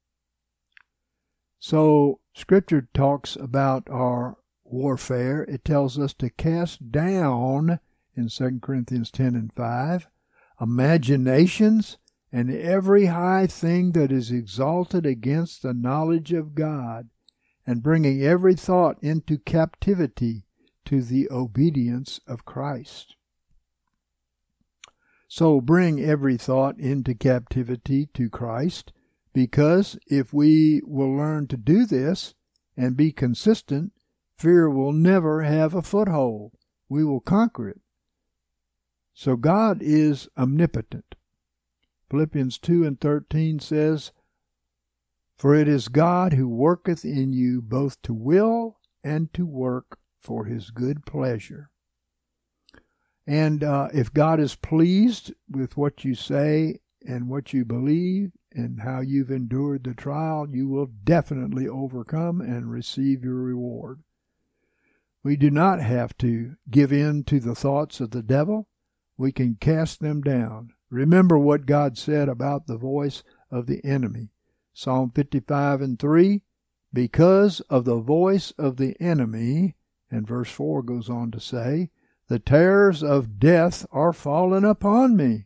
So Scripture talks about our warfare. It tells us to cast down, in Second Corinthians ten and five, imaginations and every high thing that is exalted against the knowledge of God, and bringing every thought into captivity to the obedience of Christ. So bring every thought into captivity to Christ, because if we will learn to do this and be consistent, fear will never have a foothold. We will conquer it. So God is omnipotent. Philippians two and thirteen says, "For it is God who worketh in you both to will and to work for his good pleasure." And uh, if God is pleased with what you say and what you believe and how you've endured the trial, you will definitely overcome and receive your reward. We do not have to give in to the thoughts of the devil. We can cast them down. Remember what God said about the voice of the enemy. Psalm fifty-five and three, "Because of the voice of the enemy," and verse four goes on to say, "the terrors of death are fallen upon me."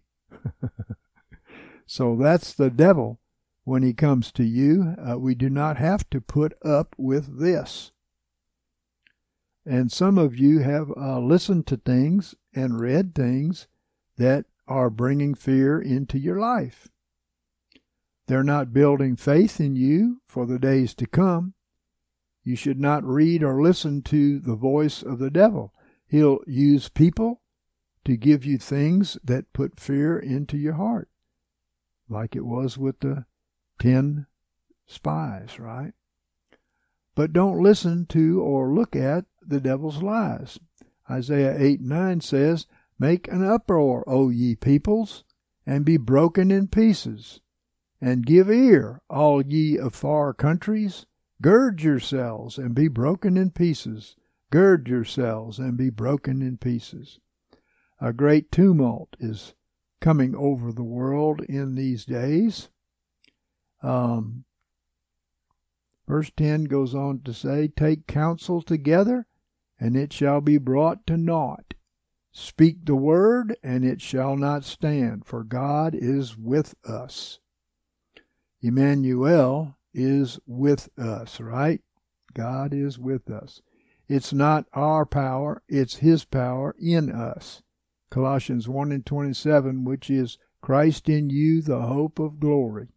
So that's the devil when he comes to you. Uh, we do not have to put up with this. And some of you have uh, listened to things and read things that are bringing fear into your life. They're not building faith in you for the days to come. You should not read or listen to the voice of the devil. He'll use people to give you things that put fear into your heart, like it was with the ten spies, right? But don't listen to or look at the devil's lies. Isaiah eight and nine says, "Make an uproar, O ye peoples, and be broken in pieces, and give ear, all ye of far countries. Gird yourselves, and be broken in pieces. Gird yourselves, and be broken in pieces." A great tumult is coming over the world in these days. Um, verse ten goes on to say, "Take counsel together, and it shall be brought to naught. Speak the word, and it shall not stand, for God is with us." Emmanuel is with us, right? God is with us. It's not our power, it's his power in us. Colossians one and twenty-seven, which is Christ in you, the hope of glory.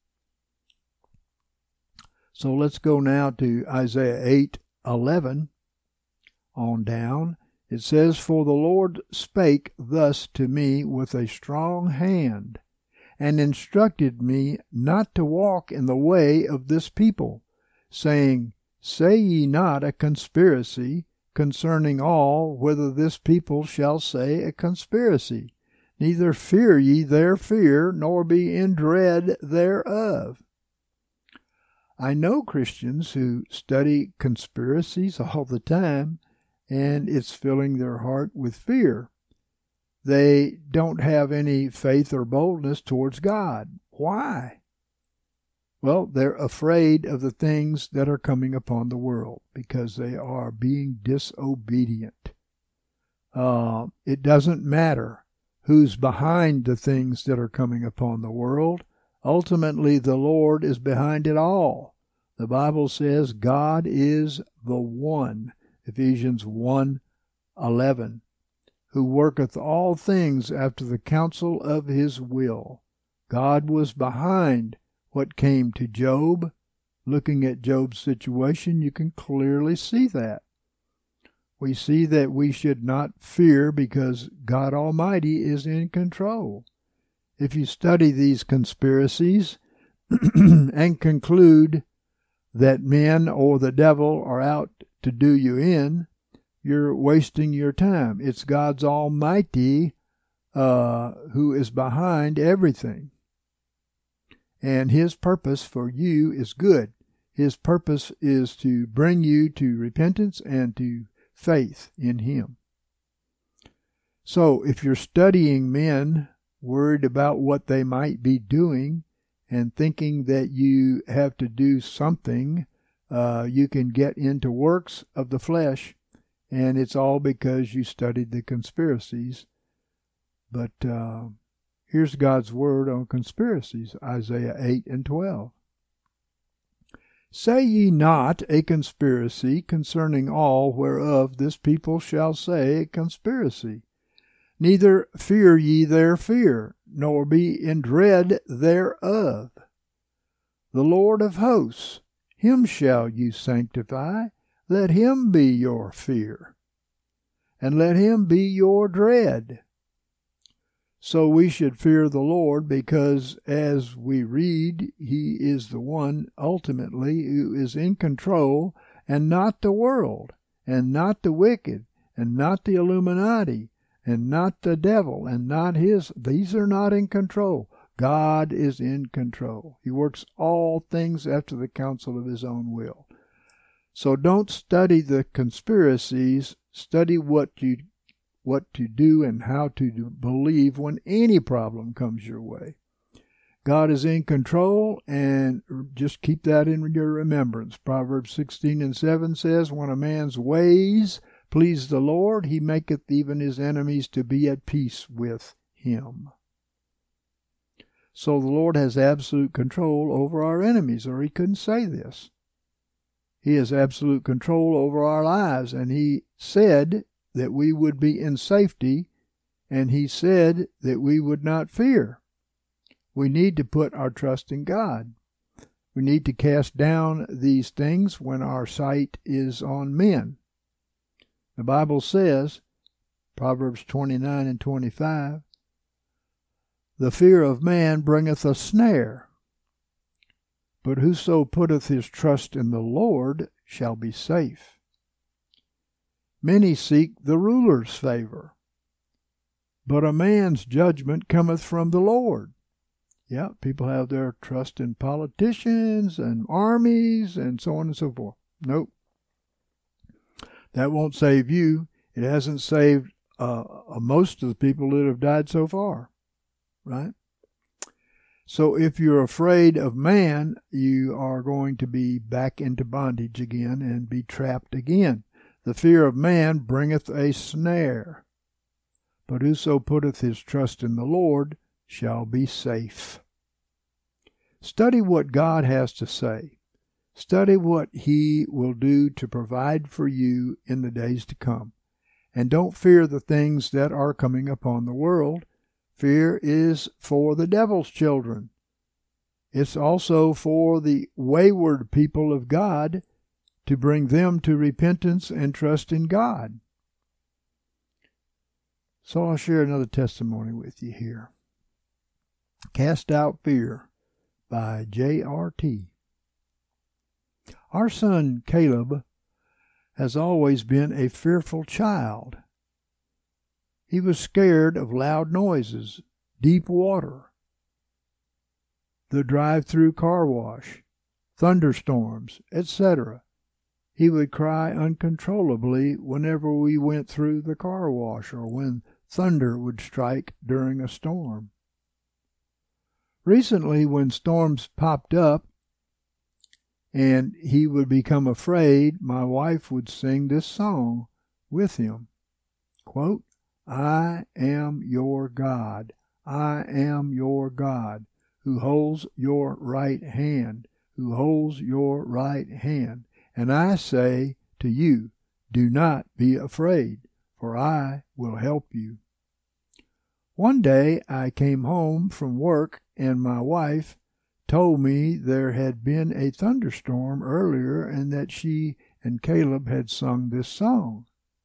So let's go now to Isaiah eight eleven on down. It says, "For the Lord spake thus to me with a strong hand, and instructed me not to walk in the way of this people, saying, Say ye not a conspiracy concerning all, whether this people shall say a conspiracy. Neither fear ye their fear, nor be in dread thereof." I know Christians who study conspiracies all the time, and it's filling their heart with fear. They don't have any faith or boldness towards God. Why? Well, they're afraid of the things that are coming upon the world because they are being disobedient. Uh, it doesn't matter who's behind the things that are coming upon the world. Ultimately, the Lord is behind it all. The Bible says God is the one, Ephesians one eleven, who worketh all things after the counsel of his will. God was behind what came to Job. Looking at Job's situation, you can clearly see that. We see that we should not fear because God Almighty is in control. If you study these conspiracies and conclude that men or the devil are out to do you in, you're wasting your time. It's God's Almighty uh, who is behind everything. And his purpose for you is good. His purpose is to bring you to repentance and to faith in him. So if you're studying men worried about what they might be doing, and thinking that you have to do something, uh, you can get into works of the flesh, and it's all because you studied the conspiracies. But uh, here's God's word on conspiracies, Isaiah eight and twelve. Say ye not a conspiracy concerning all whereof this people shall say a conspiracy. Neither fear ye their fear, nor be in dread thereof. The Lord of hosts, him shall you sanctify, let him be your fear, and let him be your dread. So we should fear the Lord because, as we read, he is the one ultimately who is in control, and not the world, and not the wicked, and not the Illuminati, and not the devil, and not his. These are not in control. God is in control. He works all things after the counsel of his own will. So don't study the conspiracies. Study what you what to do and how to do, believe when any problem comes your way. God is in control, and just keep that in your remembrance. Proverbs sixteen and seven says, when a man's ways please the Lord, he maketh even his enemies to be at peace with him. So the Lord has absolute control over our enemies, or he couldn't say this. He has absolute control over our lives, and he said that we would be in safety, and he said that we would not fear. We need to put our trust in God. We need to cast down these things when our sight is on men. The Bible says, Proverbs twenty-nine and twenty-five, the fear of man bringeth a snare, but whoso putteth his trust in the Lord shall be safe. Many seek the ruler's favor, but a man's judgment cometh from the Lord. Yeah, people have their trust in politicians and armies and so on and so forth. Nope. That won't save you. It hasn't saved uh, most of the people that have died so far, right? So if you're afraid of man, you are going to be back into bondage again and be trapped again. The fear of man bringeth a snare, but whoso putteth his trust in the Lord shall be safe. Study what God has to say. Study what he will do to provide for you in the days to come. And don't fear the things that are coming upon the world. Fear is for the devil's children. It's also for the wayward people of God, to bring them to repentance and trust in God. So I'll share another testimony with you here. Cast Out Fear by J R T Our son Caleb has always been a fearful child. He was scared of loud noises, deep water, the drive-through car wash, thunderstorms, et cetera. He would cry uncontrollably whenever we went through the car wash or when thunder would strike during a storm. Recently, when storms popped up and he would become afraid, my wife would sing this song with him. Quote, I am your God, I am your God, who holds your right hand, who holds your right hand. And I say to you, do not be afraid, for I will help you. One day I came home from work, and my wife told me there had been a thunderstorm earlier and that she and Caleb had sung this song.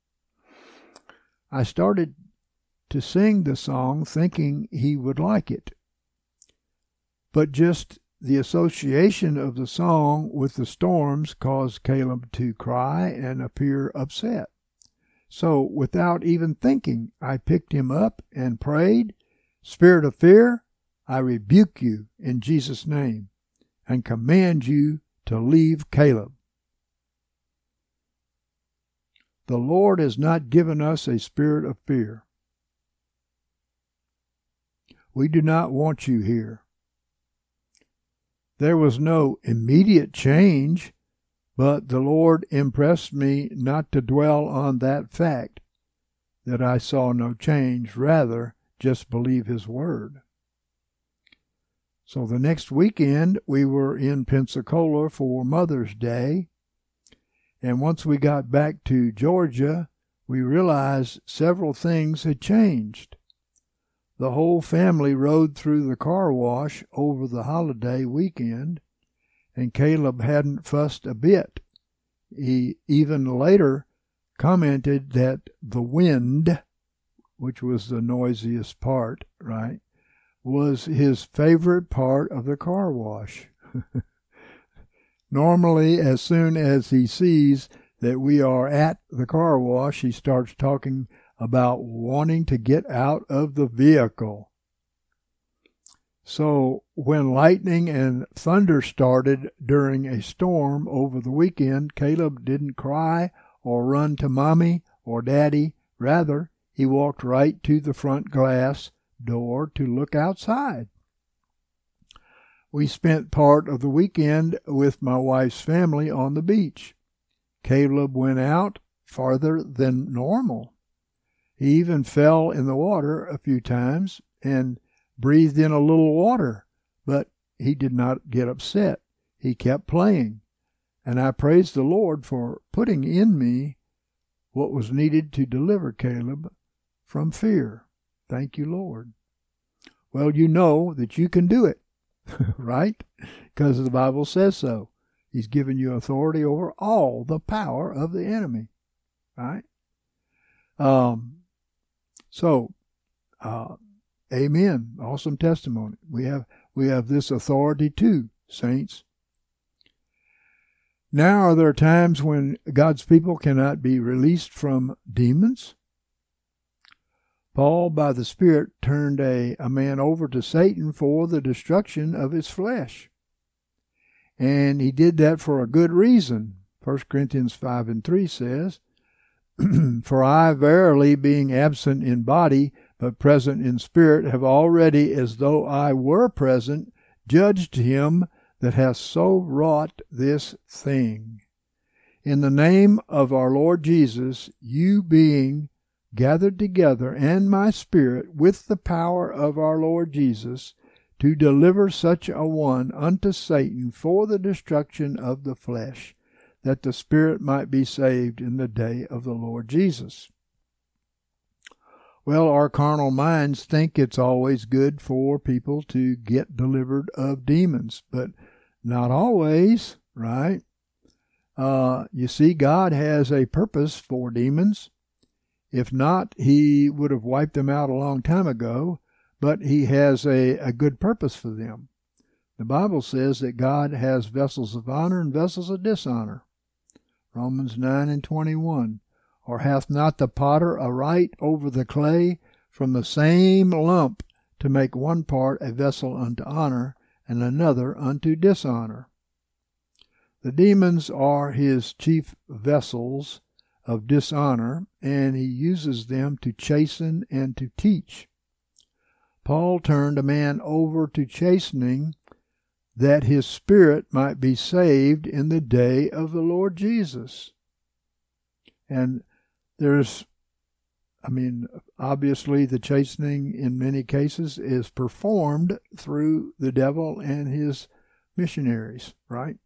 I started to sing the song thinking he would like it, but just the association of the song with the storms caused Caleb to cry and appear upset. So, without even thinking, I picked him up and prayed, Spirit of fear, I rebuke you in Jesus' name and command you to leave Caleb. The Lord has not given us a spirit of fear. We do not want you here. There was no immediate change, but the Lord impressed me not to dwell on that fact, that I saw no change, rather just believe His word. So the next weekend, we were in Pensacola for Mother's Day, and once we got back to Georgia, we realized several things had changed. The whole family rode through the car wash over the holiday weekend, and Caleb hadn't fussed a bit. He even later commented that the wind, which was the noisiest part, right, was his favorite part of the car wash. Normally, as soon as he sees that we are at the car wash, he starts talking about wanting to get out of the vehicle. So when lightning and thunder started during a storm over the weekend, Caleb didn't cry or run to Mommy or Daddy. Rather, he walked right to the front glass door to look outside. We spent part of the weekend with my wife's family on the beach. Caleb went out farther than normal. He even fell in the water a few times and breathed in a little water, but he did not get upset. He kept playing, and I praised the Lord for putting in me what was needed to deliver Caleb from fear. Thank you, Lord. Well, you know that you can do it, right? Because the Bible says so. He's given you authority over all the power of the enemy, right? Um. So, uh, amen. Awesome testimony. We have we have this authority too, saints. Now, are there times when God's people cannot be released from demons? Paul, by the Spirit, turned a, a man over to Satan for the destruction of his flesh. And he did that for a good reason. First Corinthians five and three says, For I verily, being absent in body, but present in spirit, have already, as though I were present, judged him that hath so wrought this thing. In the name of our Lord Jesus, you being gathered together, and my spirit, with the power of our Lord Jesus, to deliver such a one unto Satan for the destruction of the flesh, that the spirit might be saved in the day of the Lord Jesus. Well, our carnal minds think it's always good for people to get delivered of demons, but not always, right? Uh, you see, God has a purpose for demons. If not, He would have wiped them out a long time ago, but He has a, a good purpose for them. The Bible says that God has vessels of honor and vessels of dishonor. Romans nine and twenty-one. Or hath not the potter a right over the clay from the same lump to make one part a vessel unto honor and another unto dishonor? The demons are his chief vessels of dishonor, and he uses them to chasten and to teach. Paul turned a man over to chastening that his spirit might be saved in the day of the Lord Jesus. And there's, I mean, obviously the chastening in many cases is performed through the devil and his missionaries, right?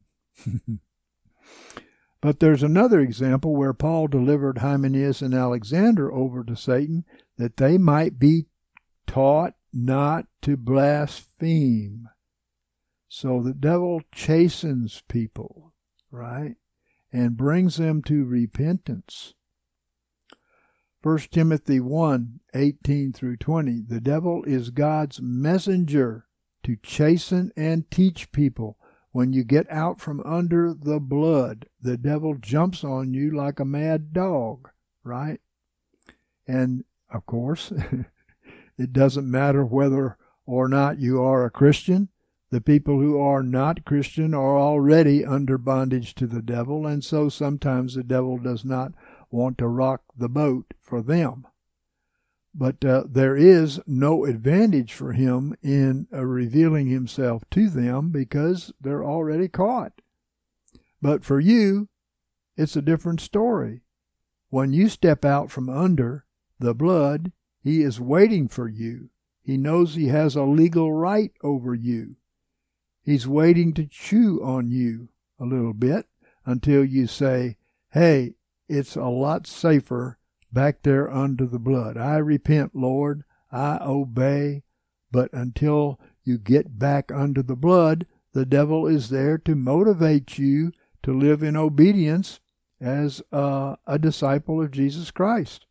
But there's another example where Paul delivered Hymenaeus and Alexander over to Satan that they might be taught not to blaspheme. So the devil chastens people, right, and brings them to repentance. First Timothy one, eighteen through twenty, the devil is God's messenger to chasten and teach people. When you get out from under the blood, the devil jumps on you like a mad dog, right? And, of course, it doesn't matter whether or not you are a Christian. The people who are not Christian are already under bondage to the devil, and so sometimes the devil does not want to rock the boat for them. But uh, there is no advantage for him in uh, revealing himself to them because they're already caught. But for you, it's a different story. When you step out from under the blood, he is waiting for you. He knows he has a legal right over you. He's waiting to chew on you a little bit until you say, hey, it's a lot safer back there under the blood. I repent, Lord. I obey. But until you get back under the blood, the devil is there to motivate you to live in obedience as uh, a disciple of Jesus Christ.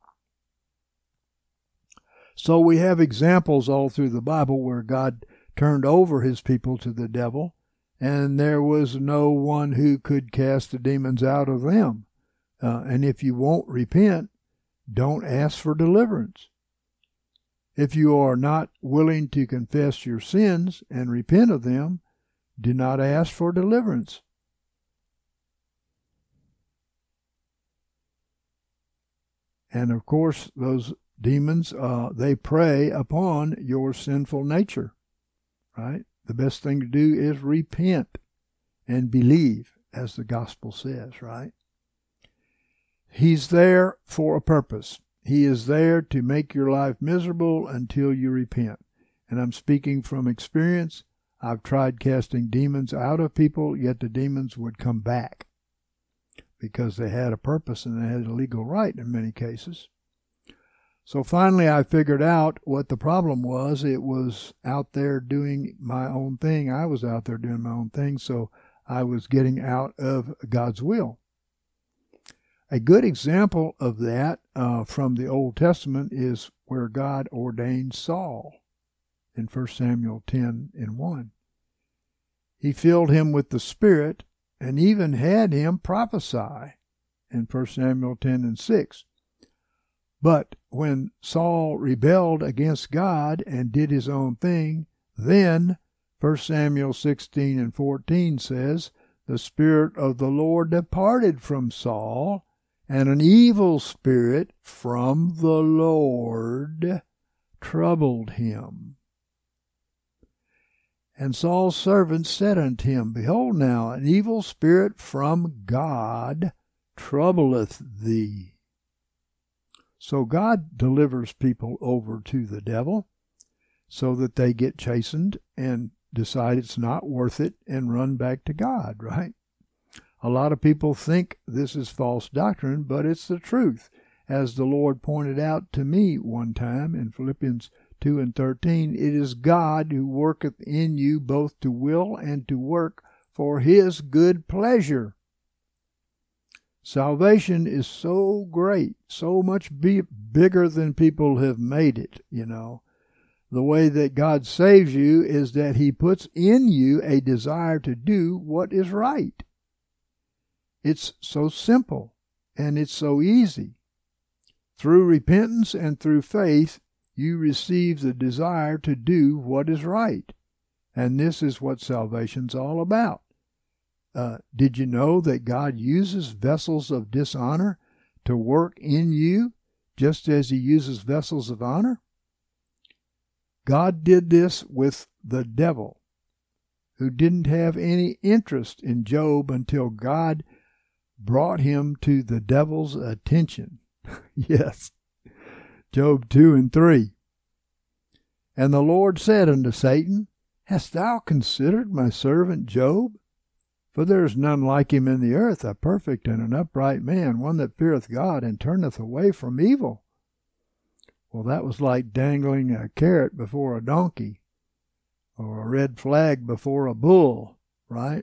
So we have examples all through the Bible where God turned over his people to the devil, and there was no one who could cast the demons out of them. Uh, and if you won't repent, don't ask for deliverance. If you are not willing to confess your sins and repent of them, do not ask for deliverance. And of course, those demons, uh, they prey upon your sinful nature, right? The best thing to do is repent and believe, as the gospel says, right? He's there for a purpose. He is there to make your life miserable until you repent. And I'm speaking from experience. I've tried casting demons out of people, yet the demons would come back because they had a purpose and they had a legal right in many cases. So finally I figured out what the problem was. It was out there doing my own thing. I was out there doing my own thing, so I was getting out of God's will. A good example of that uh, from the Old Testament is where God ordained Saul in First Samuel ten and one. He filled him with the Spirit and even had him prophesy in First Samuel ten and six. But when Saul rebelled against God and did his own thing, then First Samuel sixteen and fourteen says, the Spirit of the Lord departed from Saul, and an evil spirit from the Lord troubled him. And Saul's servants said unto him, behold now, an evil spirit from God troubleth thee. So God delivers people over to the devil so that they get chastened and decide it's not worth it and run back to God, right? A lot of people think this is false doctrine, but it's the truth. As the Lord pointed out to me one time in Philippians two and thirteen, it is God who worketh in you both to will and to work for his good pleasure. Salvation is so great, so much be- bigger than people have made it, you know. The way that God saves you is that he puts in you a desire to do what is right. It's so simple, and it's so easy. Through repentance and through faith, you receive the desire to do what is right. And this is what salvation's all about. Uh, did you know that God uses vessels of dishonor to work in you, just as he uses vessels of honor? God did this with the devil, who didn't have any interest in Job until God brought him to the devil's attention. Yes. Job two and three. And the Lord said unto Satan, hast thou considered my servant Job? For there is none like him in the earth, a perfect and an upright man, one that feareth God and turneth away from evil. Well, that was like dangling a carrot before a donkey or a red flag before a bull, right?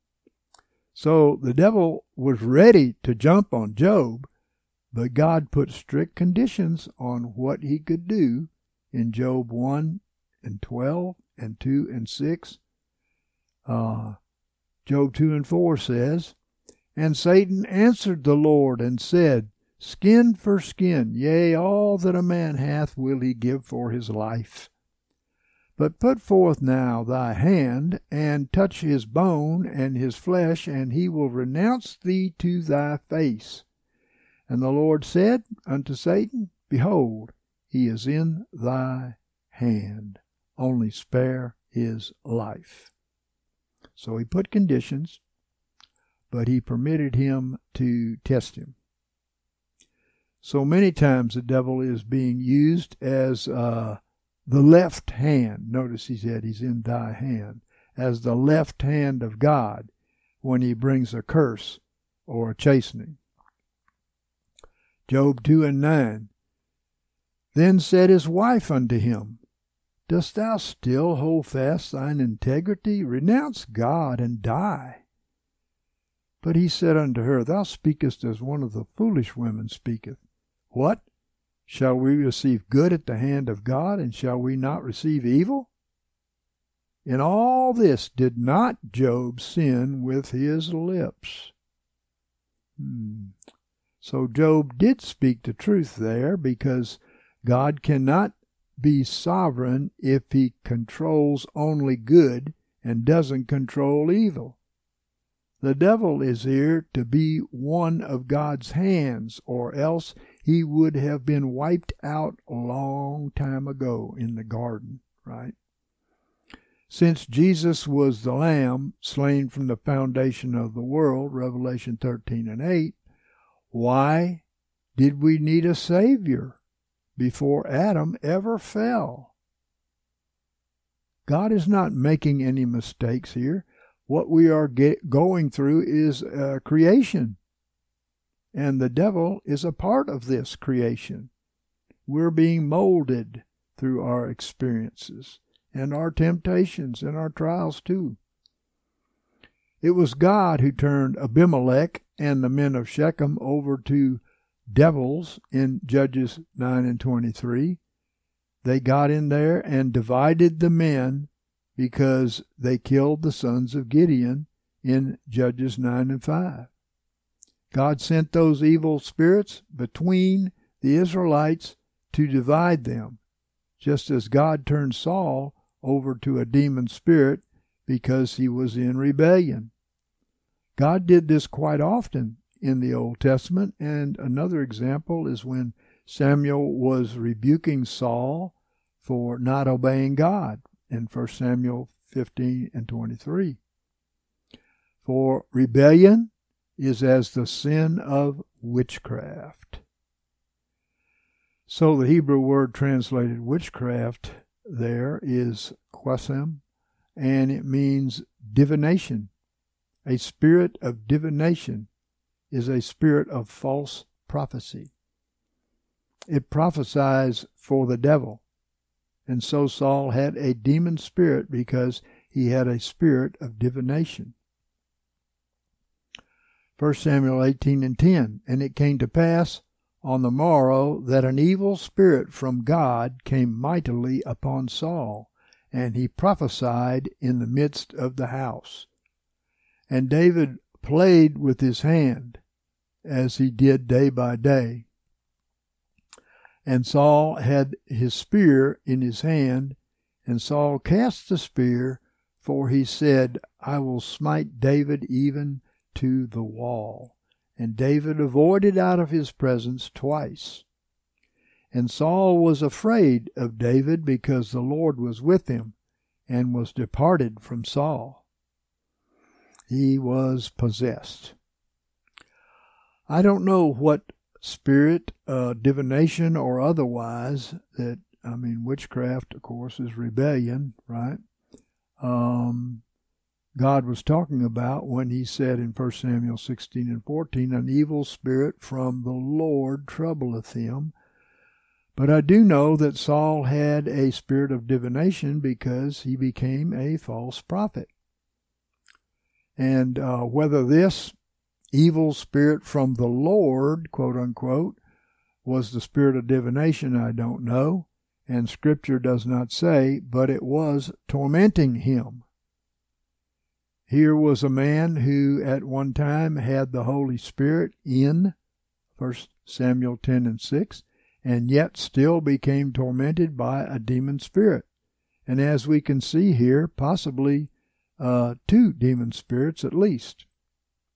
So the devil was ready to jump on Job, but God put strict conditions on what he could do in Job one and twelve and two and six. Uh, Job two and four says, and Satan answered the Lord and said, skin for skin, yea, all that a man hath will he give for his life. But put forth now thy hand, and touch his bone and his flesh, and he will renounce thee to thy face. And the Lord said unto Satan, behold, he is in thy hand. Only spare his life. So he put conditions, but he permitted him to test him. So many times the devil is being used as uh, the left hand. Notice he said he's in thy hand. As the left hand of God when he brings a curse or a chastening. Job two and nine. Then said his wife unto him, Dost thou still hold fast thine integrity? Renounce God and die. But he said unto her, Thou speakest as one of the foolish women speaketh. What? Shall we receive good at the hand of God, and shall we not receive evil? In all this did not Job sin with his lips. Hmm. So Job did speak the truth there, because God cannot be sovereign if he controls only good and doesn't control evil. The devil is here to be one of God's hands, or else he would have been wiped out a long time ago in the garden, right? Since Jesus was the Lamb slain from the foundation of the world, Revelation thirteen and eight, why did we need a Savior before Adam ever fell? God is not making any mistakes here. What we are get, going through is uh, creation. And the devil is a part of this creation. We're being molded through our experiences and our temptations and our trials too. It was God who turned Abimelech and the men of Shechem over to devils in Judges nine and twenty-three. They got in there and divided the men because they killed the sons of Gideon in Judges nine and five. God sent those evil spirits between the Israelites to divide them, just as God turned Saul over to a demon spirit because he was in rebellion. God did this quite often in the Old Testament, and another example is when Samuel was rebuking Saul for not obeying God in First Samuel fifteen and twenty-three. For rebellion is as the sin of witchcraft. So the Hebrew word translated witchcraft there is qasem, and it means divination. A spirit of divination is a spirit of false prophecy. It prophesies for the devil. And so Saul had a demon spirit because he had a spirit of divination. First Samuel eighteen and ten. And it came to pass on the morrow that an evil spirit from God came mightily upon Saul, and he prophesied in the midst of the house. And David played with his hand, as he did day by day. And Saul had his spear in his hand, and Saul cast the spear, for he said, I will smite David even to the wall. And David avoided out of his presence twice. And Saul was afraid of David because the Lord was with him, and was departed from Saul. He was possessed. I don't know what spirit, uh, divination or otherwise, that, I mean, witchcraft, of course, is rebellion, right? Um, God was talking about when he said in First Samuel sixteen and fourteen, an evil spirit from the Lord troubleth him. But I do know that Saul had a spirit of divination because he became a false prophet. And uh, whether this evil spirit from the Lord, quote unquote, was the spirit of divination, I don't know, and Scripture does not say, but it was tormenting him. Here was a man who at one time had the Holy Spirit in First Samuel ten and six, and yet still became tormented by a demon spirit. And as we can see here, possibly uh, two demon spirits at least.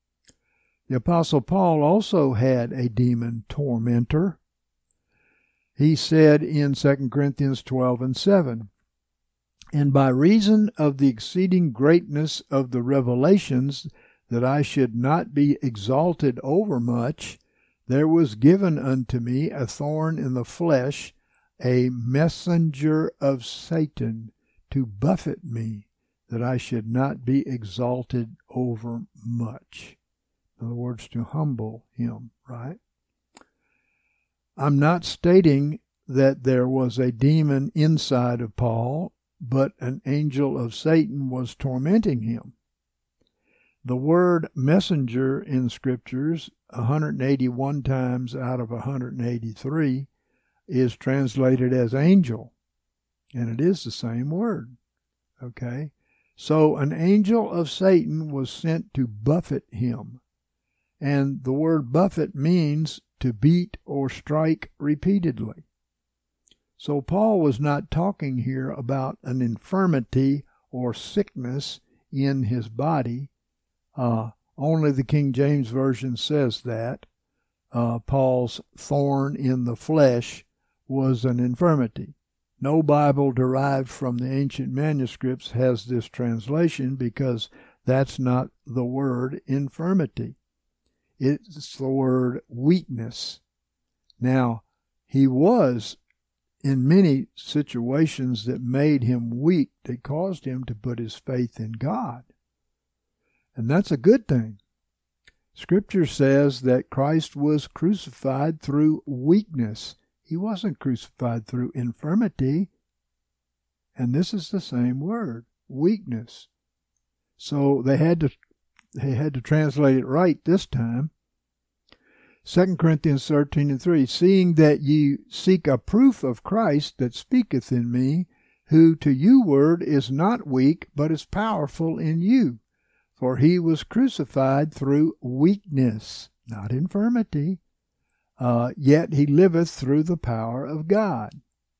The Apostle Paul also had a demon tormentor. he said in Second Corinthians twelve and seven, "And by reason of the exceeding greatness of the revelations, that I should not be exalted overmuch, there was given unto me a thorn in the flesh, a messenger of Satan, to buffet me, that I should not be exalted overmuch." In other words, to humble him, right? I'm not stating that there was a demon inside of Paul, but an angel of Satan was tormenting him. The word messenger in Scriptures, one hundred eighty-one times out of one hundred eighty-three, is translated as angel, and it is the same word. Okay? So an angel of Satan was sent to buffet him. And the word buffet means to beat or strike repeatedly. So Paul was not talking here about an infirmity or sickness in his body. Uh, only the King James Version says that. Uh, Paul's thorn in the flesh was an infirmity. No Bible derived from the ancient manuscripts has this translation, because that's not the word infirmity. It's the word weakness. Now, he was in many situations that made him weak, that caused him to put his faith in God. And that's a good thing. Scripture says that Christ was crucified through weakness. He wasn't crucified through infirmity. And this is the same word, weakness. So they had to they had to translate it right this time. Second Corinthians thirteen and three, "Seeing that ye seek a proof of Christ that speaketh in me, who to you word is not weak, but is powerful in you. For he was crucified through weakness," not infirmity, uh, "yet he liveth through the power of God."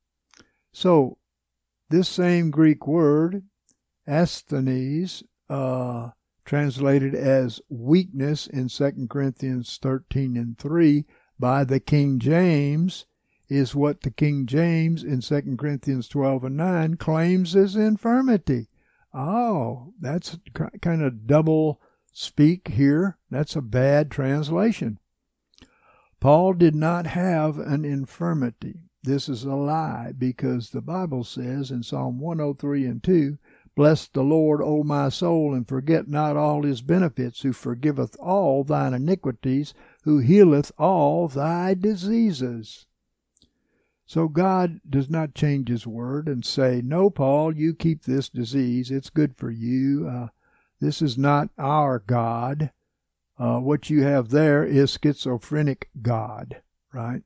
So, this same Greek word, asthenes, uh, translated as weakness in Second Corinthians thirteen and three by the King James, is what the King James in Second Corinthians twelve and nine claims as infirmity. Oh, that's kind of double speak here. That's a bad translation. Paul did not have an infirmity. This is a lie, because the Bible says in Psalm one oh three and two, "Bless the Lord, O my soul, and forget not all his benefits, who forgiveth all thine iniquities, who healeth all thy diseases." So God does not change his word and say, "No, Paul, you keep this disease. It's good for you. Uh, this is not our God. Uh, what you have there is schizophrenic God," right?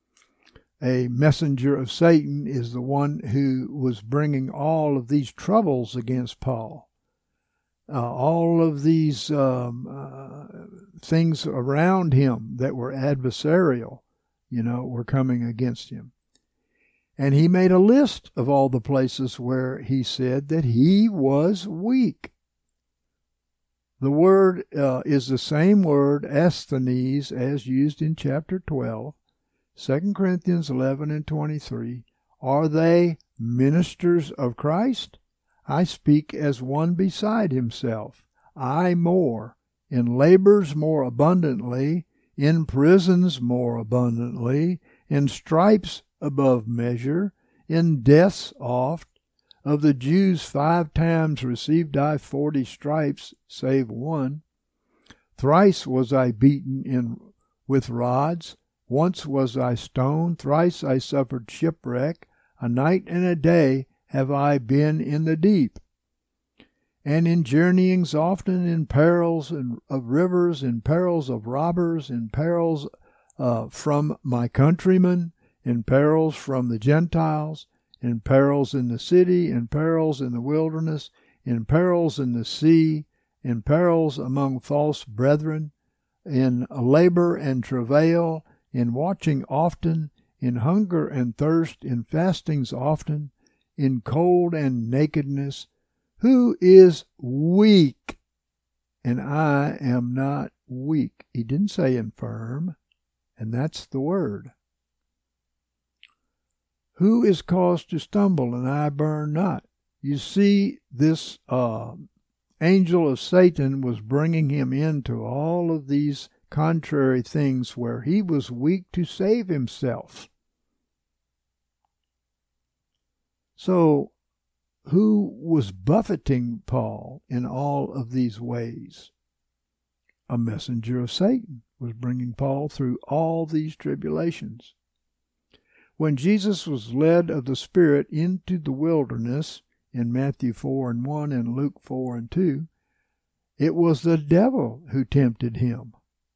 A messenger of Satan is the one who was bringing all of these troubles against Paul. Uh, all of these um, uh, things around him that were adversarial, you know, were coming against him. And he made a list of all the places where he said that he was weak. The word uh, is the same word, asthenes, as used in chapter twelve. Second Corinthians eleven and twenty-three, "Are they ministers of Christ? I speak as one beside himself, I more, in labors more abundantly, in prisons more abundantly, in stripes above measure, in deaths oft. Of the Jews five times received I forty stripes, save one. Thrice was I beaten in with rods, once was I stoned, thrice I suffered shipwreck, a night and a day have I been in the deep. And in journeyings often, in perils of rivers, in perils of robbers, in perils uh, from my countrymen, in perils from the Gentiles, in perils in the city, in perils in the wilderness, in perils in the sea, in perils among false brethren, in labor and travail, in watching often, in hunger and thirst, in fastings often, in cold and nakedness. Who is weak? And I am not weak. He didn't say infirm, and that's the word. Who is caused to stumble, and I burn not? You see, this uh, angel of Satan was bringing him into all of these contrary things where he was weak to save himself. So, who was buffeting Paul in all of these ways? A messenger of Satan was bringing Paul through all these tribulations. When Jesus was led of the Spirit into the wilderness, in Matthew four and one and Luke four and two, it was the devil who tempted him.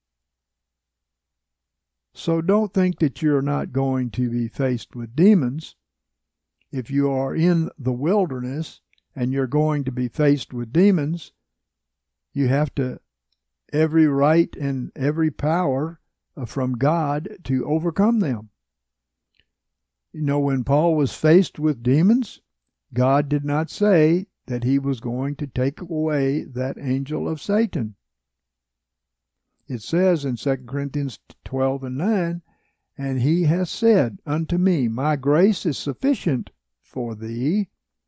So don't think that you're not going to be faced with demons. If you are in the wilderness and you're going to be faced with demons, you have to every right and every power from God to overcome them. You know, when Paul was faced with demons, God did not say that he was going to take away that angel of Satan. It says in Second Corinthians twelve and nine, and he has said unto me, my grace is sufficient for thee,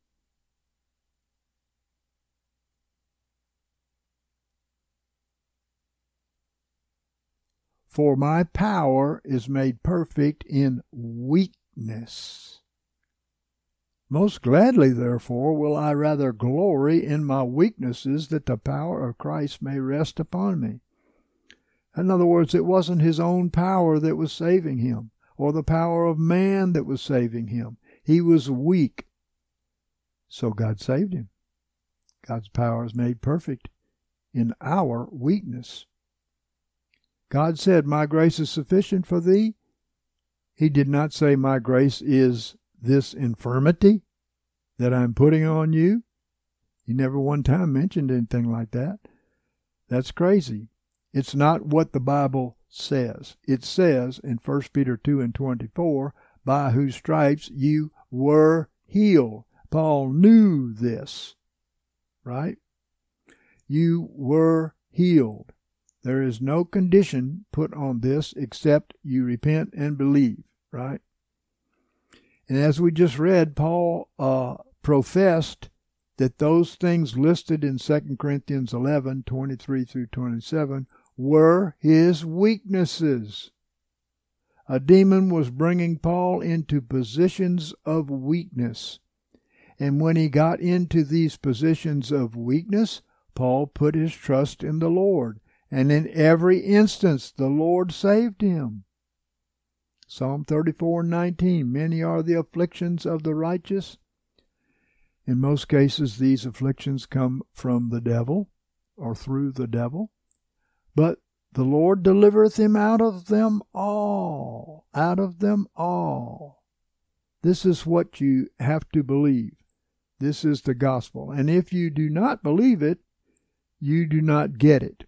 for my power is made perfect in weakness. Most gladly, therefore, will I rather glory in my weaknesses, that the power of Christ may rest upon me. In other words, it wasn't his own power that was saving him, or the power of man that was saving him. He was weak, so God saved him. God's power is made perfect in our weakness. God said, my grace is sufficient for thee. He did not say, my grace is this infirmity that I'm putting on you. He never one time mentioned anything like that. That's crazy. It's not what the Bible says. It says in First Peter two and twenty-four, by whose stripes you were healed. Paul knew this, right? You were healed. There is no condition put on this except you repent and believe, right? And as we just read, Paul uh, professed that those things listed in Second Corinthians eleven, twenty-three through twenty-seven were his weaknesses. A demon was bringing Paul into positions of weakness. And when he got into these positions of weakness, Paul put his trust in the Lord. And in every instance, the Lord saved him. Psalm thirty-four and nineteen, many are the afflictions of the righteous. In most cases, these afflictions come from the devil or through the devil. But the Lord delivereth him out of them all, out of them all. This is what you have to believe. This is the gospel. And if you do not believe it, you do not get it.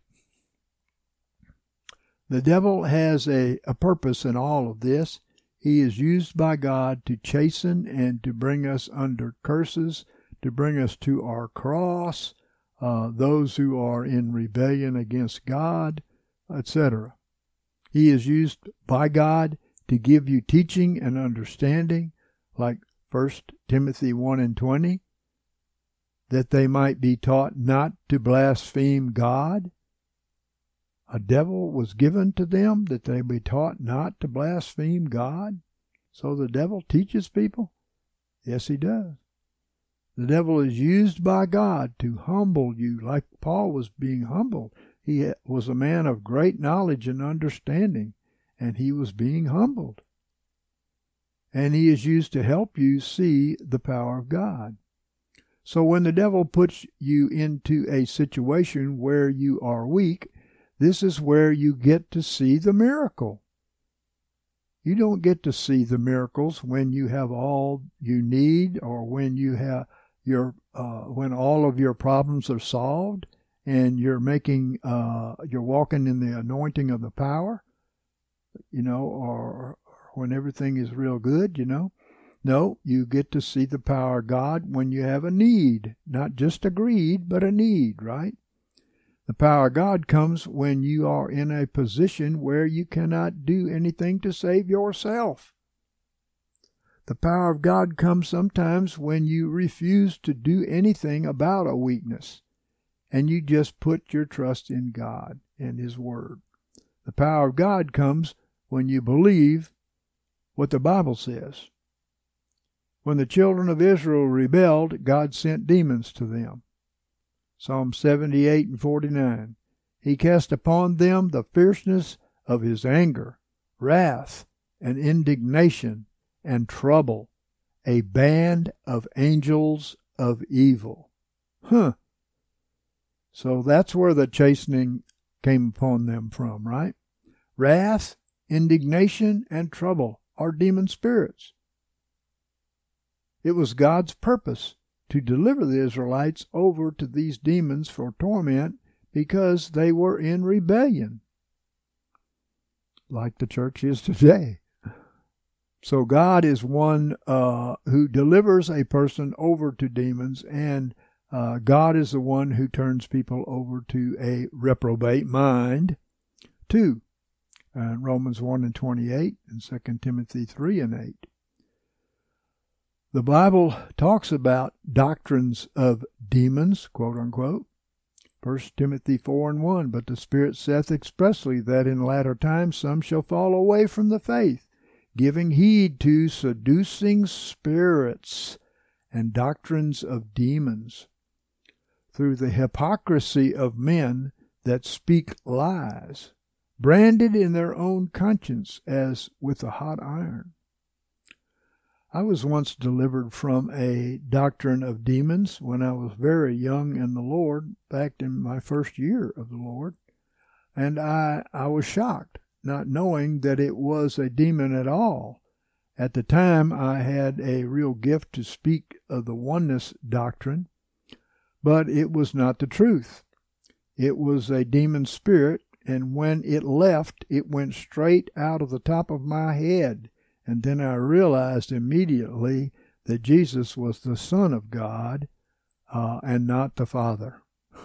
The devil has a, a purpose in all of this. He is used by God to chasten and to bring us under curses, to bring us to our cross, uh, those who are in rebellion against God, et cetera. He is used by God to give you teaching and understanding, like First Timothy one and twenty, that they might be taught not to blaspheme God. A devil was given to them that they be taught not to blaspheme God. So the devil teaches people? Yes, he does. The devil is used by God to humble you, like Paul was being humbled. He was a man of great knowledge and understanding, and he was being humbled. And he is used to help you see the power of God. So when the devil puts you into a situation where you are weak, this is where you get to see the miracle. You don't get to see the miracles when you have all you need, or when you have your uh, when all of your problems are solved and you're making uh, you're walking in the anointing of the power, you know, or when everything is real good, you know. No, you get to see the power of God when you have a need, not just a greed, but a need, right? The power of God comes when you are in a position where you cannot do anything to save yourself. The power of God comes sometimes when you refuse to do anything about a weakness and you just put your trust in God and His Word. The power of God comes when you believe what the Bible says. When the children of Israel rebelled, God sent demons to them. Psalm seventy-eight and forty-nine. He cast upon them the fierceness of His anger, wrath, and indignation, and trouble, a band of angels of evil. Huh. So that's where the chastening came upon them from, right? Wrath, indignation, and trouble are demon spirits. It was God's purpose to deliver the Israelites over to these demons for torment because they were in rebellion, like the church is today. So God is one uh, who delivers a person over to demons, and uh, God is the one who turns people over to a reprobate mind. Two, uh, Romans one and twenty-eight, and Second Timothy three and eight. The Bible talks about doctrines of demons, quote unquote. First Timothy four and one, but the Spirit saith expressly that in latter times some shall fall away from the faith, giving heed to seducing spirits and doctrines of demons, through the hypocrisy of men that speak lies, branded in their own conscience as with a hot iron. I was once delivered from a doctrine of demons when I was very young in the Lord, back in my first year of the Lord, and I, I was shocked, not knowing that it was a demon at all. At the time, I had a real gift to speak of the oneness doctrine, but it was not the truth. It was a demon spirit, and when it left, it went straight out of the top of my head. And then I realized immediately that Jesus was the Son of God uh, and not the Father.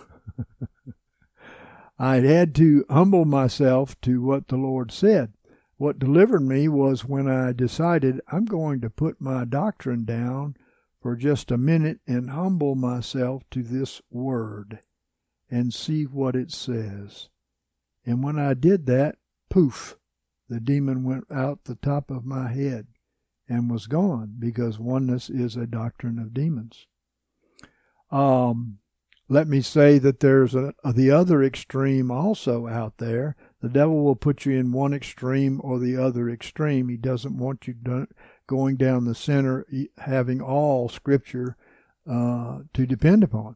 I had to humble myself to what the Lord said. What delivered me was when I decided I'm going to put my doctrine down for just a minute and humble myself to this word and see what it says. And when I did that, poof, the demon went out the top of my head and was gone, because oneness is a doctrine of demons. Um, let me say that there's a, the other extreme also out there. The devil will put you in one extreme or the other extreme. He doesn't want you do, going down the center, having all Scripture uh, to depend upon.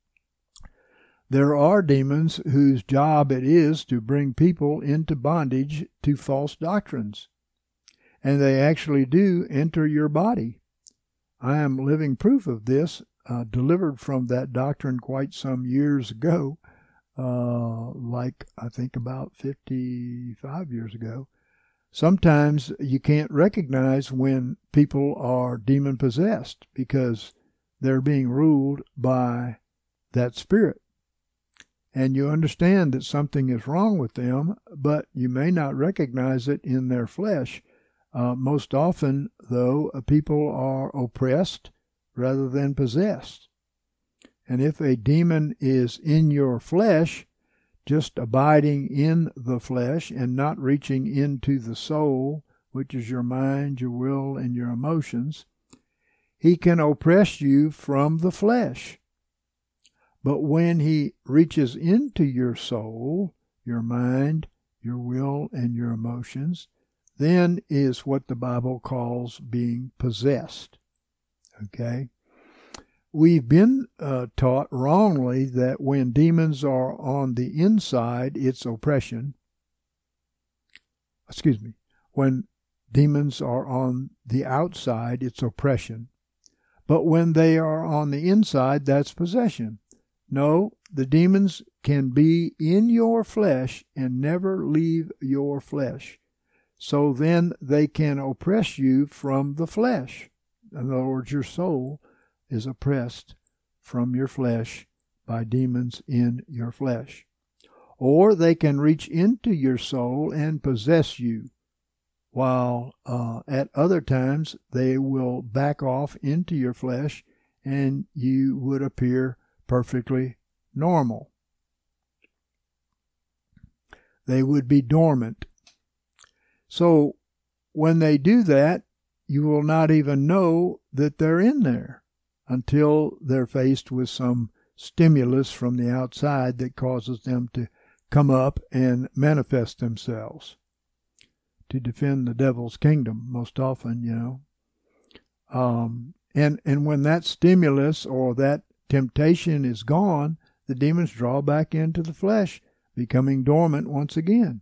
There are demons whose job it is to bring people into bondage to false doctrines. And they actually do enter your body. I am living proof of this, uh, delivered from that doctrine quite some years ago, uh, like I think about fifty-five years ago. Sometimes you can't recognize when people are demon-possessed because they're being ruled by that spirit. And you understand that something is wrong with them, but you may not recognize it in their flesh. Uh, most often, though, people are oppressed rather than possessed. And if a demon is in your flesh, just abiding in the flesh and not reaching into the soul, which is your mind, your will, and your emotions, he can oppress you from the flesh. But when he reaches into your soul, your mind, your will, and your emotions, then is what the Bible calls being possessed. Okay? We've been uh, taught wrongly that when demons are on the inside, it's oppression. Excuse me. When demons are on the outside, it's oppression. But when they are on the inside, that's possession. No, the demons can be in your flesh and never leave your flesh. So then they can oppress you from the flesh. In other words, your soul is oppressed from your flesh by demons in your flesh. Or they can reach into your soul and possess you. while uh, at other times they will back off into your flesh and you would appear perfectly normal. They would be dormant. So when they do that, you will not even know that they're in there until they're faced with some stimulus from the outside that causes them to come up and manifest themselves to defend the devil's kingdom, most often, you know. Um, and, and when that stimulus or that temptation is gone, the demons draw back into the flesh, becoming dormant once again.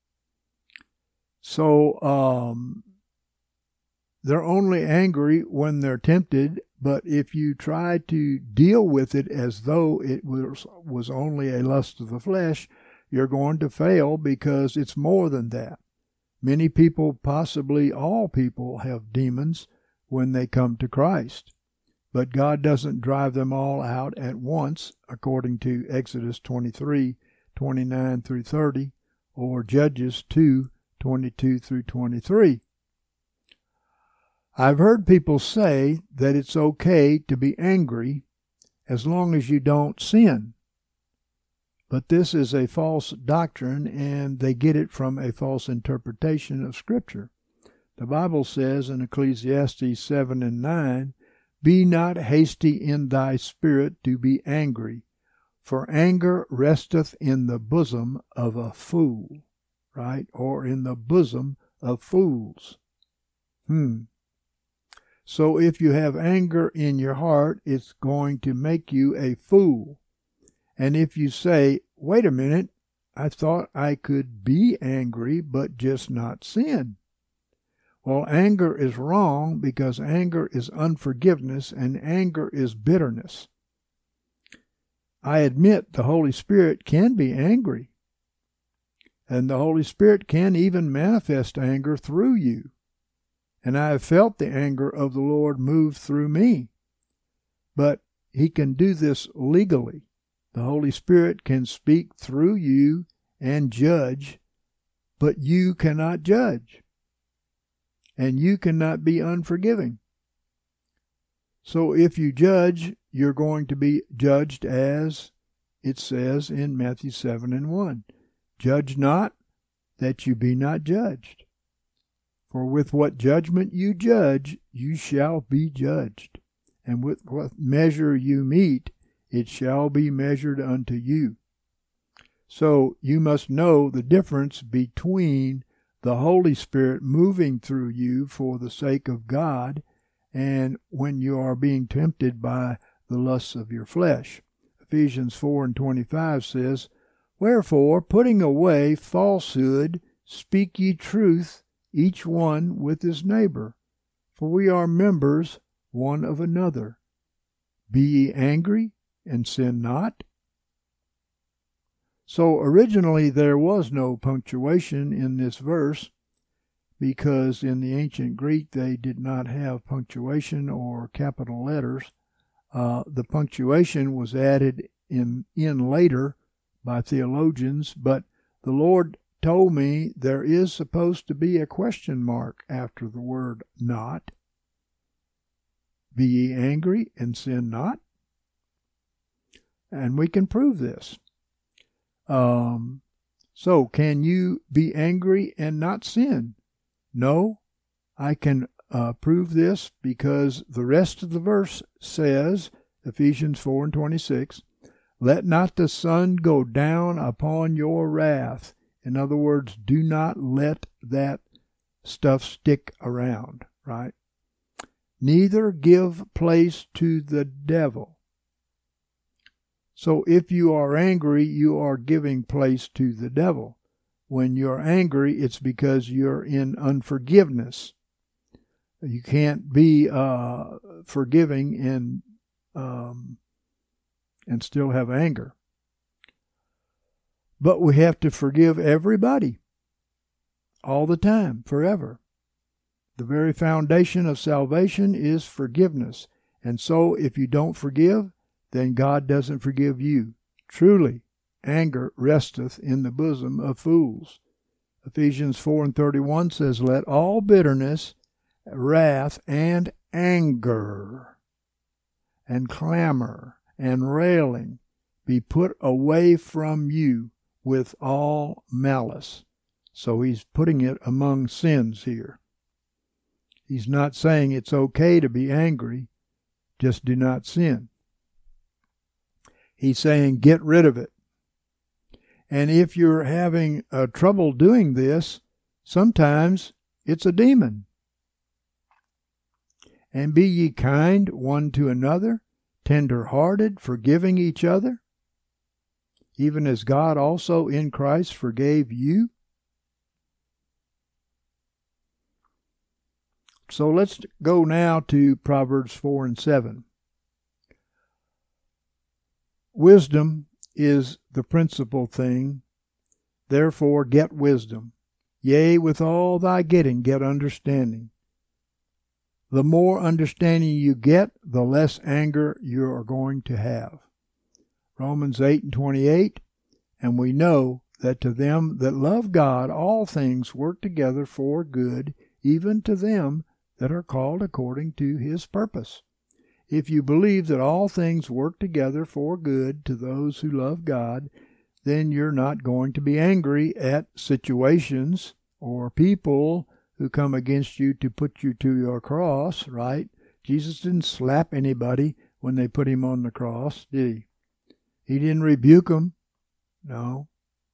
So um, they're only angry when they're tempted, but if you try to deal with it as though it was, was only a lust of the flesh, you're going to fail because it's more than that. Many people, possibly all people, have demons when they come to Christ. But God doesn't drive them all out at once, according to Exodus twenty-three, twenty-nine through thirty, or Judges two, twenty-two through twenty-three. I've heard people say that it's okay to be angry as long as you don't sin. But this is a false doctrine, and they get it from a false interpretation of Scripture. The Bible says in Ecclesiastes seven and nine, "Be not hasty in thy spirit to be angry, for anger resteth in the bosom of a fool," right? Or in the bosom of fools. Hmm. So if you have anger in your heart, it's going to make you a fool. And if you say, wait a minute, I thought I could be angry but just not sin. Well, anger is wrong because anger is unforgiveness and anger is bitterness. I admit the Holy Spirit can be angry, and the Holy Spirit can even manifest anger through you. And I have felt the anger of the Lord move through me. But He can do this legally. The Holy Spirit can speak through you and judge, but you cannot judge. And you cannot be unforgiving. So if you judge, you're going to be judged as it says in Matthew seven and one. Judge not, that you be not judged. For with what judgment you judge, you shall be judged. And with what measure you mete, it shall be measured unto you. So you must know the difference between the Holy Spirit moving through you for the sake of God and when you are being tempted by the lusts of your flesh. Ephesians four and twenty-five says, "Wherefore, putting away falsehood, speak ye truth, each one with his neighbor, for we are members one of another. Be ye angry, and sin not." So originally there was no punctuation in this verse because in the ancient Greek they did not have punctuation or capital letters. Uh, the punctuation was added in, in later by theologians, but the Lord told me there is supposed to be a question mark after the word not. Be ye angry and sin not? And we can prove this. Um, so, can you be angry and not sin? No, I can uh, prove this because the rest of the verse says, Ephesians four and twenty-six, "Let not the sun go down upon your wrath." In other words, do not let that stuff stick around, right? "Neither give place to the devil." So if you are angry, you are giving place to the devil. When you're angry, it's because you're in unforgiveness. You can't be uh, forgiving and um, and still have anger. But we have to forgive everybody, all the time, forever. The very foundation of salvation is forgiveness. And so if you don't forgive, then God doesn't forgive you. Truly, anger resteth in the bosom of fools. Ephesians four and thirty-one says, let all bitterness, wrath, and anger, and clamor, and railing be put away from you with all malice. So he's putting it among sins here. He's not saying it's okay to be angry, just do not sin. He's saying get rid of it. And if you're having uh, trouble doing this, sometimes it's a demon. And be ye kind one to another, tender-hearted, forgiving each other, even as God also in Christ forgave you. So let's go now to Proverbs four and seven. Wisdom is the principal thing, therefore get wisdom. Yea, with all thy getting, get understanding. The more understanding you get, the less anger you are going to have. Romans eight and twenty-eight, and we know that to them that love God all things work together for good, even to them that are called according to his purpose. If you believe that all things work together for good to those who love God, then you're not going to be angry at situations or people who come against you to put you to your cross, right? Jesus didn't slap anybody when they put him on the cross, did he? He didn't rebuke them. No.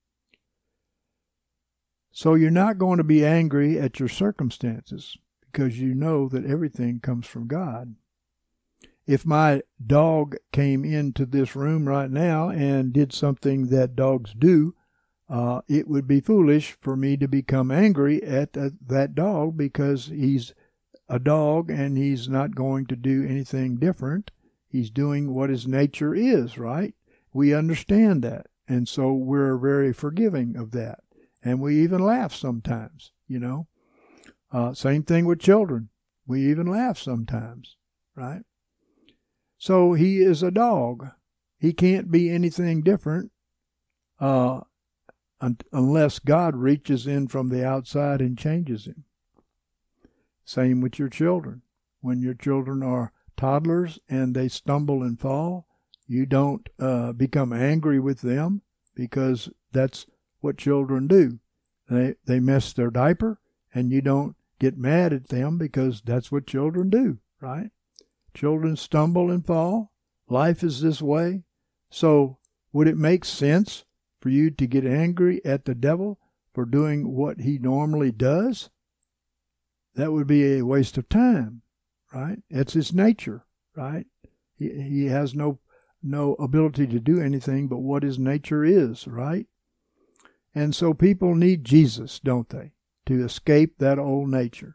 So you're not going to be angry at your circumstances because you know that everything comes from God. If my dog came into this room right now and did something that dogs do, uh, it would be foolish for me to become angry at that, that dog because he's a dog and he's not going to do anything different. He's doing what his nature is, right? We understand that. And so we're very forgiving of that. And we even laugh sometimes, you know. Uh, same thing with children. We even laugh sometimes, right? So he is a dog. He can't be anything different uh, un- unless God reaches in from the outside and changes him. Same with your children. When your children are toddlers and they stumble and fall, you don't uh, become angry with them because that's what children do. They, they mess their diaper and you don't get mad at them because that's what children do, right? Children stumble and fall. Life is this way. So would it make sense for you to get angry at the devil for doing what he normally does? That would be a waste of time, right? It's his nature, right? He, he has no, no ability to do anything but what his nature is, right? And so people need Jesus, don't they, to escape that old nature.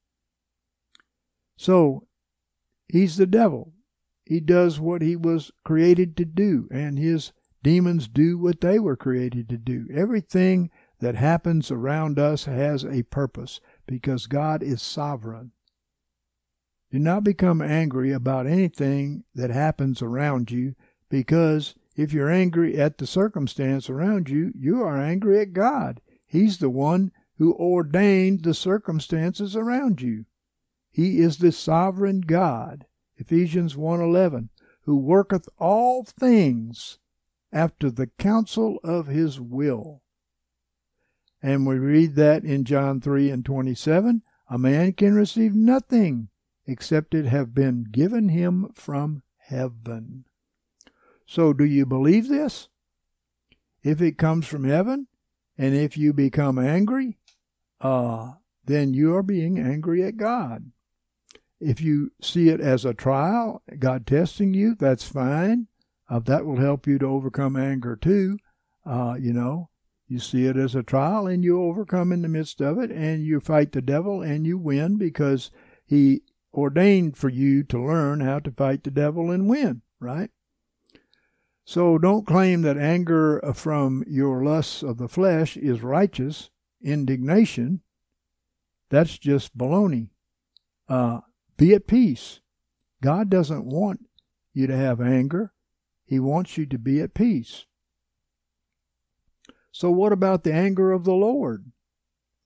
So he's the devil. He does what he was created to do, and his demons do what they were created to do. Everything that happens around us has a purpose because God is sovereign. Do not become angry about anything that happens around you because if you're angry at the circumstance around you, you are angry at God. He's the one who ordained the circumstances around you. He is the sovereign God, Ephesians one eleven, who worketh all things after the counsel of his will. And we read that in John three and twenty-seven, a man can receive nothing except it have been given him from heaven. So do you believe this? If it comes from heaven, and if you become angry, uh, then you are being angry at God. If you see it as a trial, God testing you, that's fine. Uh, that will help you to overcome anger too. Uh, you know, you see it as a trial and you overcome in the midst of it and you fight the devil and you win because he ordained for you to learn how to fight the devil and win, right? So don't claim that anger from your lusts of the flesh is righteous indignation. That's just baloney. Uh, be at peace. God doesn't want you to have anger. He wants you to be at peace. So what about the anger of the Lord?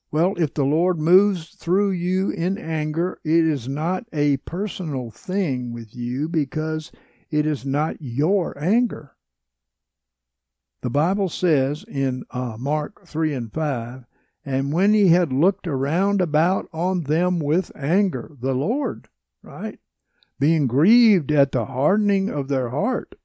Well, if the Lord moves through you in anger, it is not a personal thing with you because it is not your anger. The Bible says in uh, Mark three and five, and when he had looked around about on them with anger, the Lord, right, being grieved at the hardening of their heart.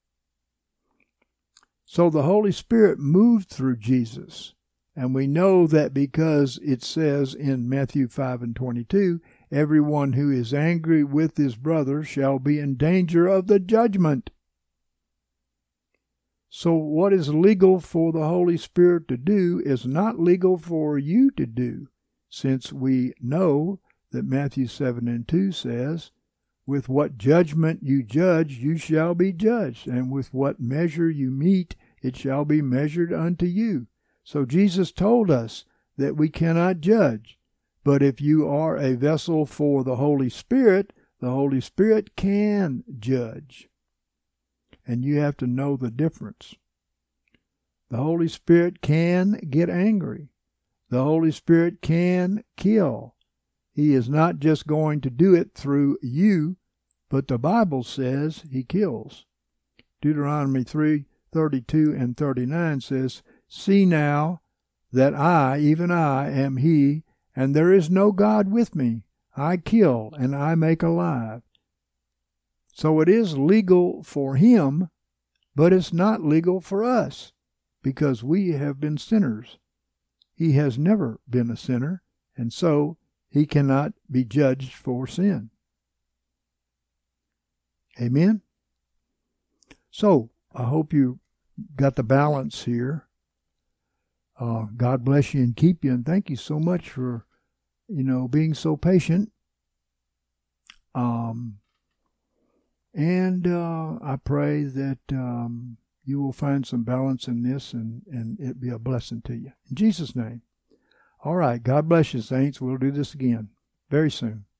So the Holy Spirit moved through Jesus. And we know that because it says in Matthew five and twenty-two, everyone who is angry with his brother shall be in danger of the judgment. So what is legal for the Holy Spirit to do is not legal for you to do, since we know that Matthew seven and two says, with what judgment you judge, you shall be judged, and with what measure you mete, it shall be measured unto you. So Jesus told us that we cannot judge. But if you are a vessel for the Holy Spirit, the Holy Spirit can judge. And you have to know the difference. The Holy Spirit can get angry. The Holy Spirit can kill. He is not just going to do it through you, but the Bible says he kills. Deuteronomy three thirty-two and thirty-nine says, see now that I, even I, am he, and there is no God with me. I kill and I make alive. So it is legal for him, but it's not legal for us, because we have been sinners. He has never been a sinner, and so he cannot be judged for sin. Amen? So, I hope you got the balance here. Uh, God bless you and keep you, and thank you so much for, you know, being so patient. Um, and uh, I pray that um, you will find some balance in this, and, and it be a blessing to you. In Jesus' name. All right. God bless you, saints. We'll do this again very soon.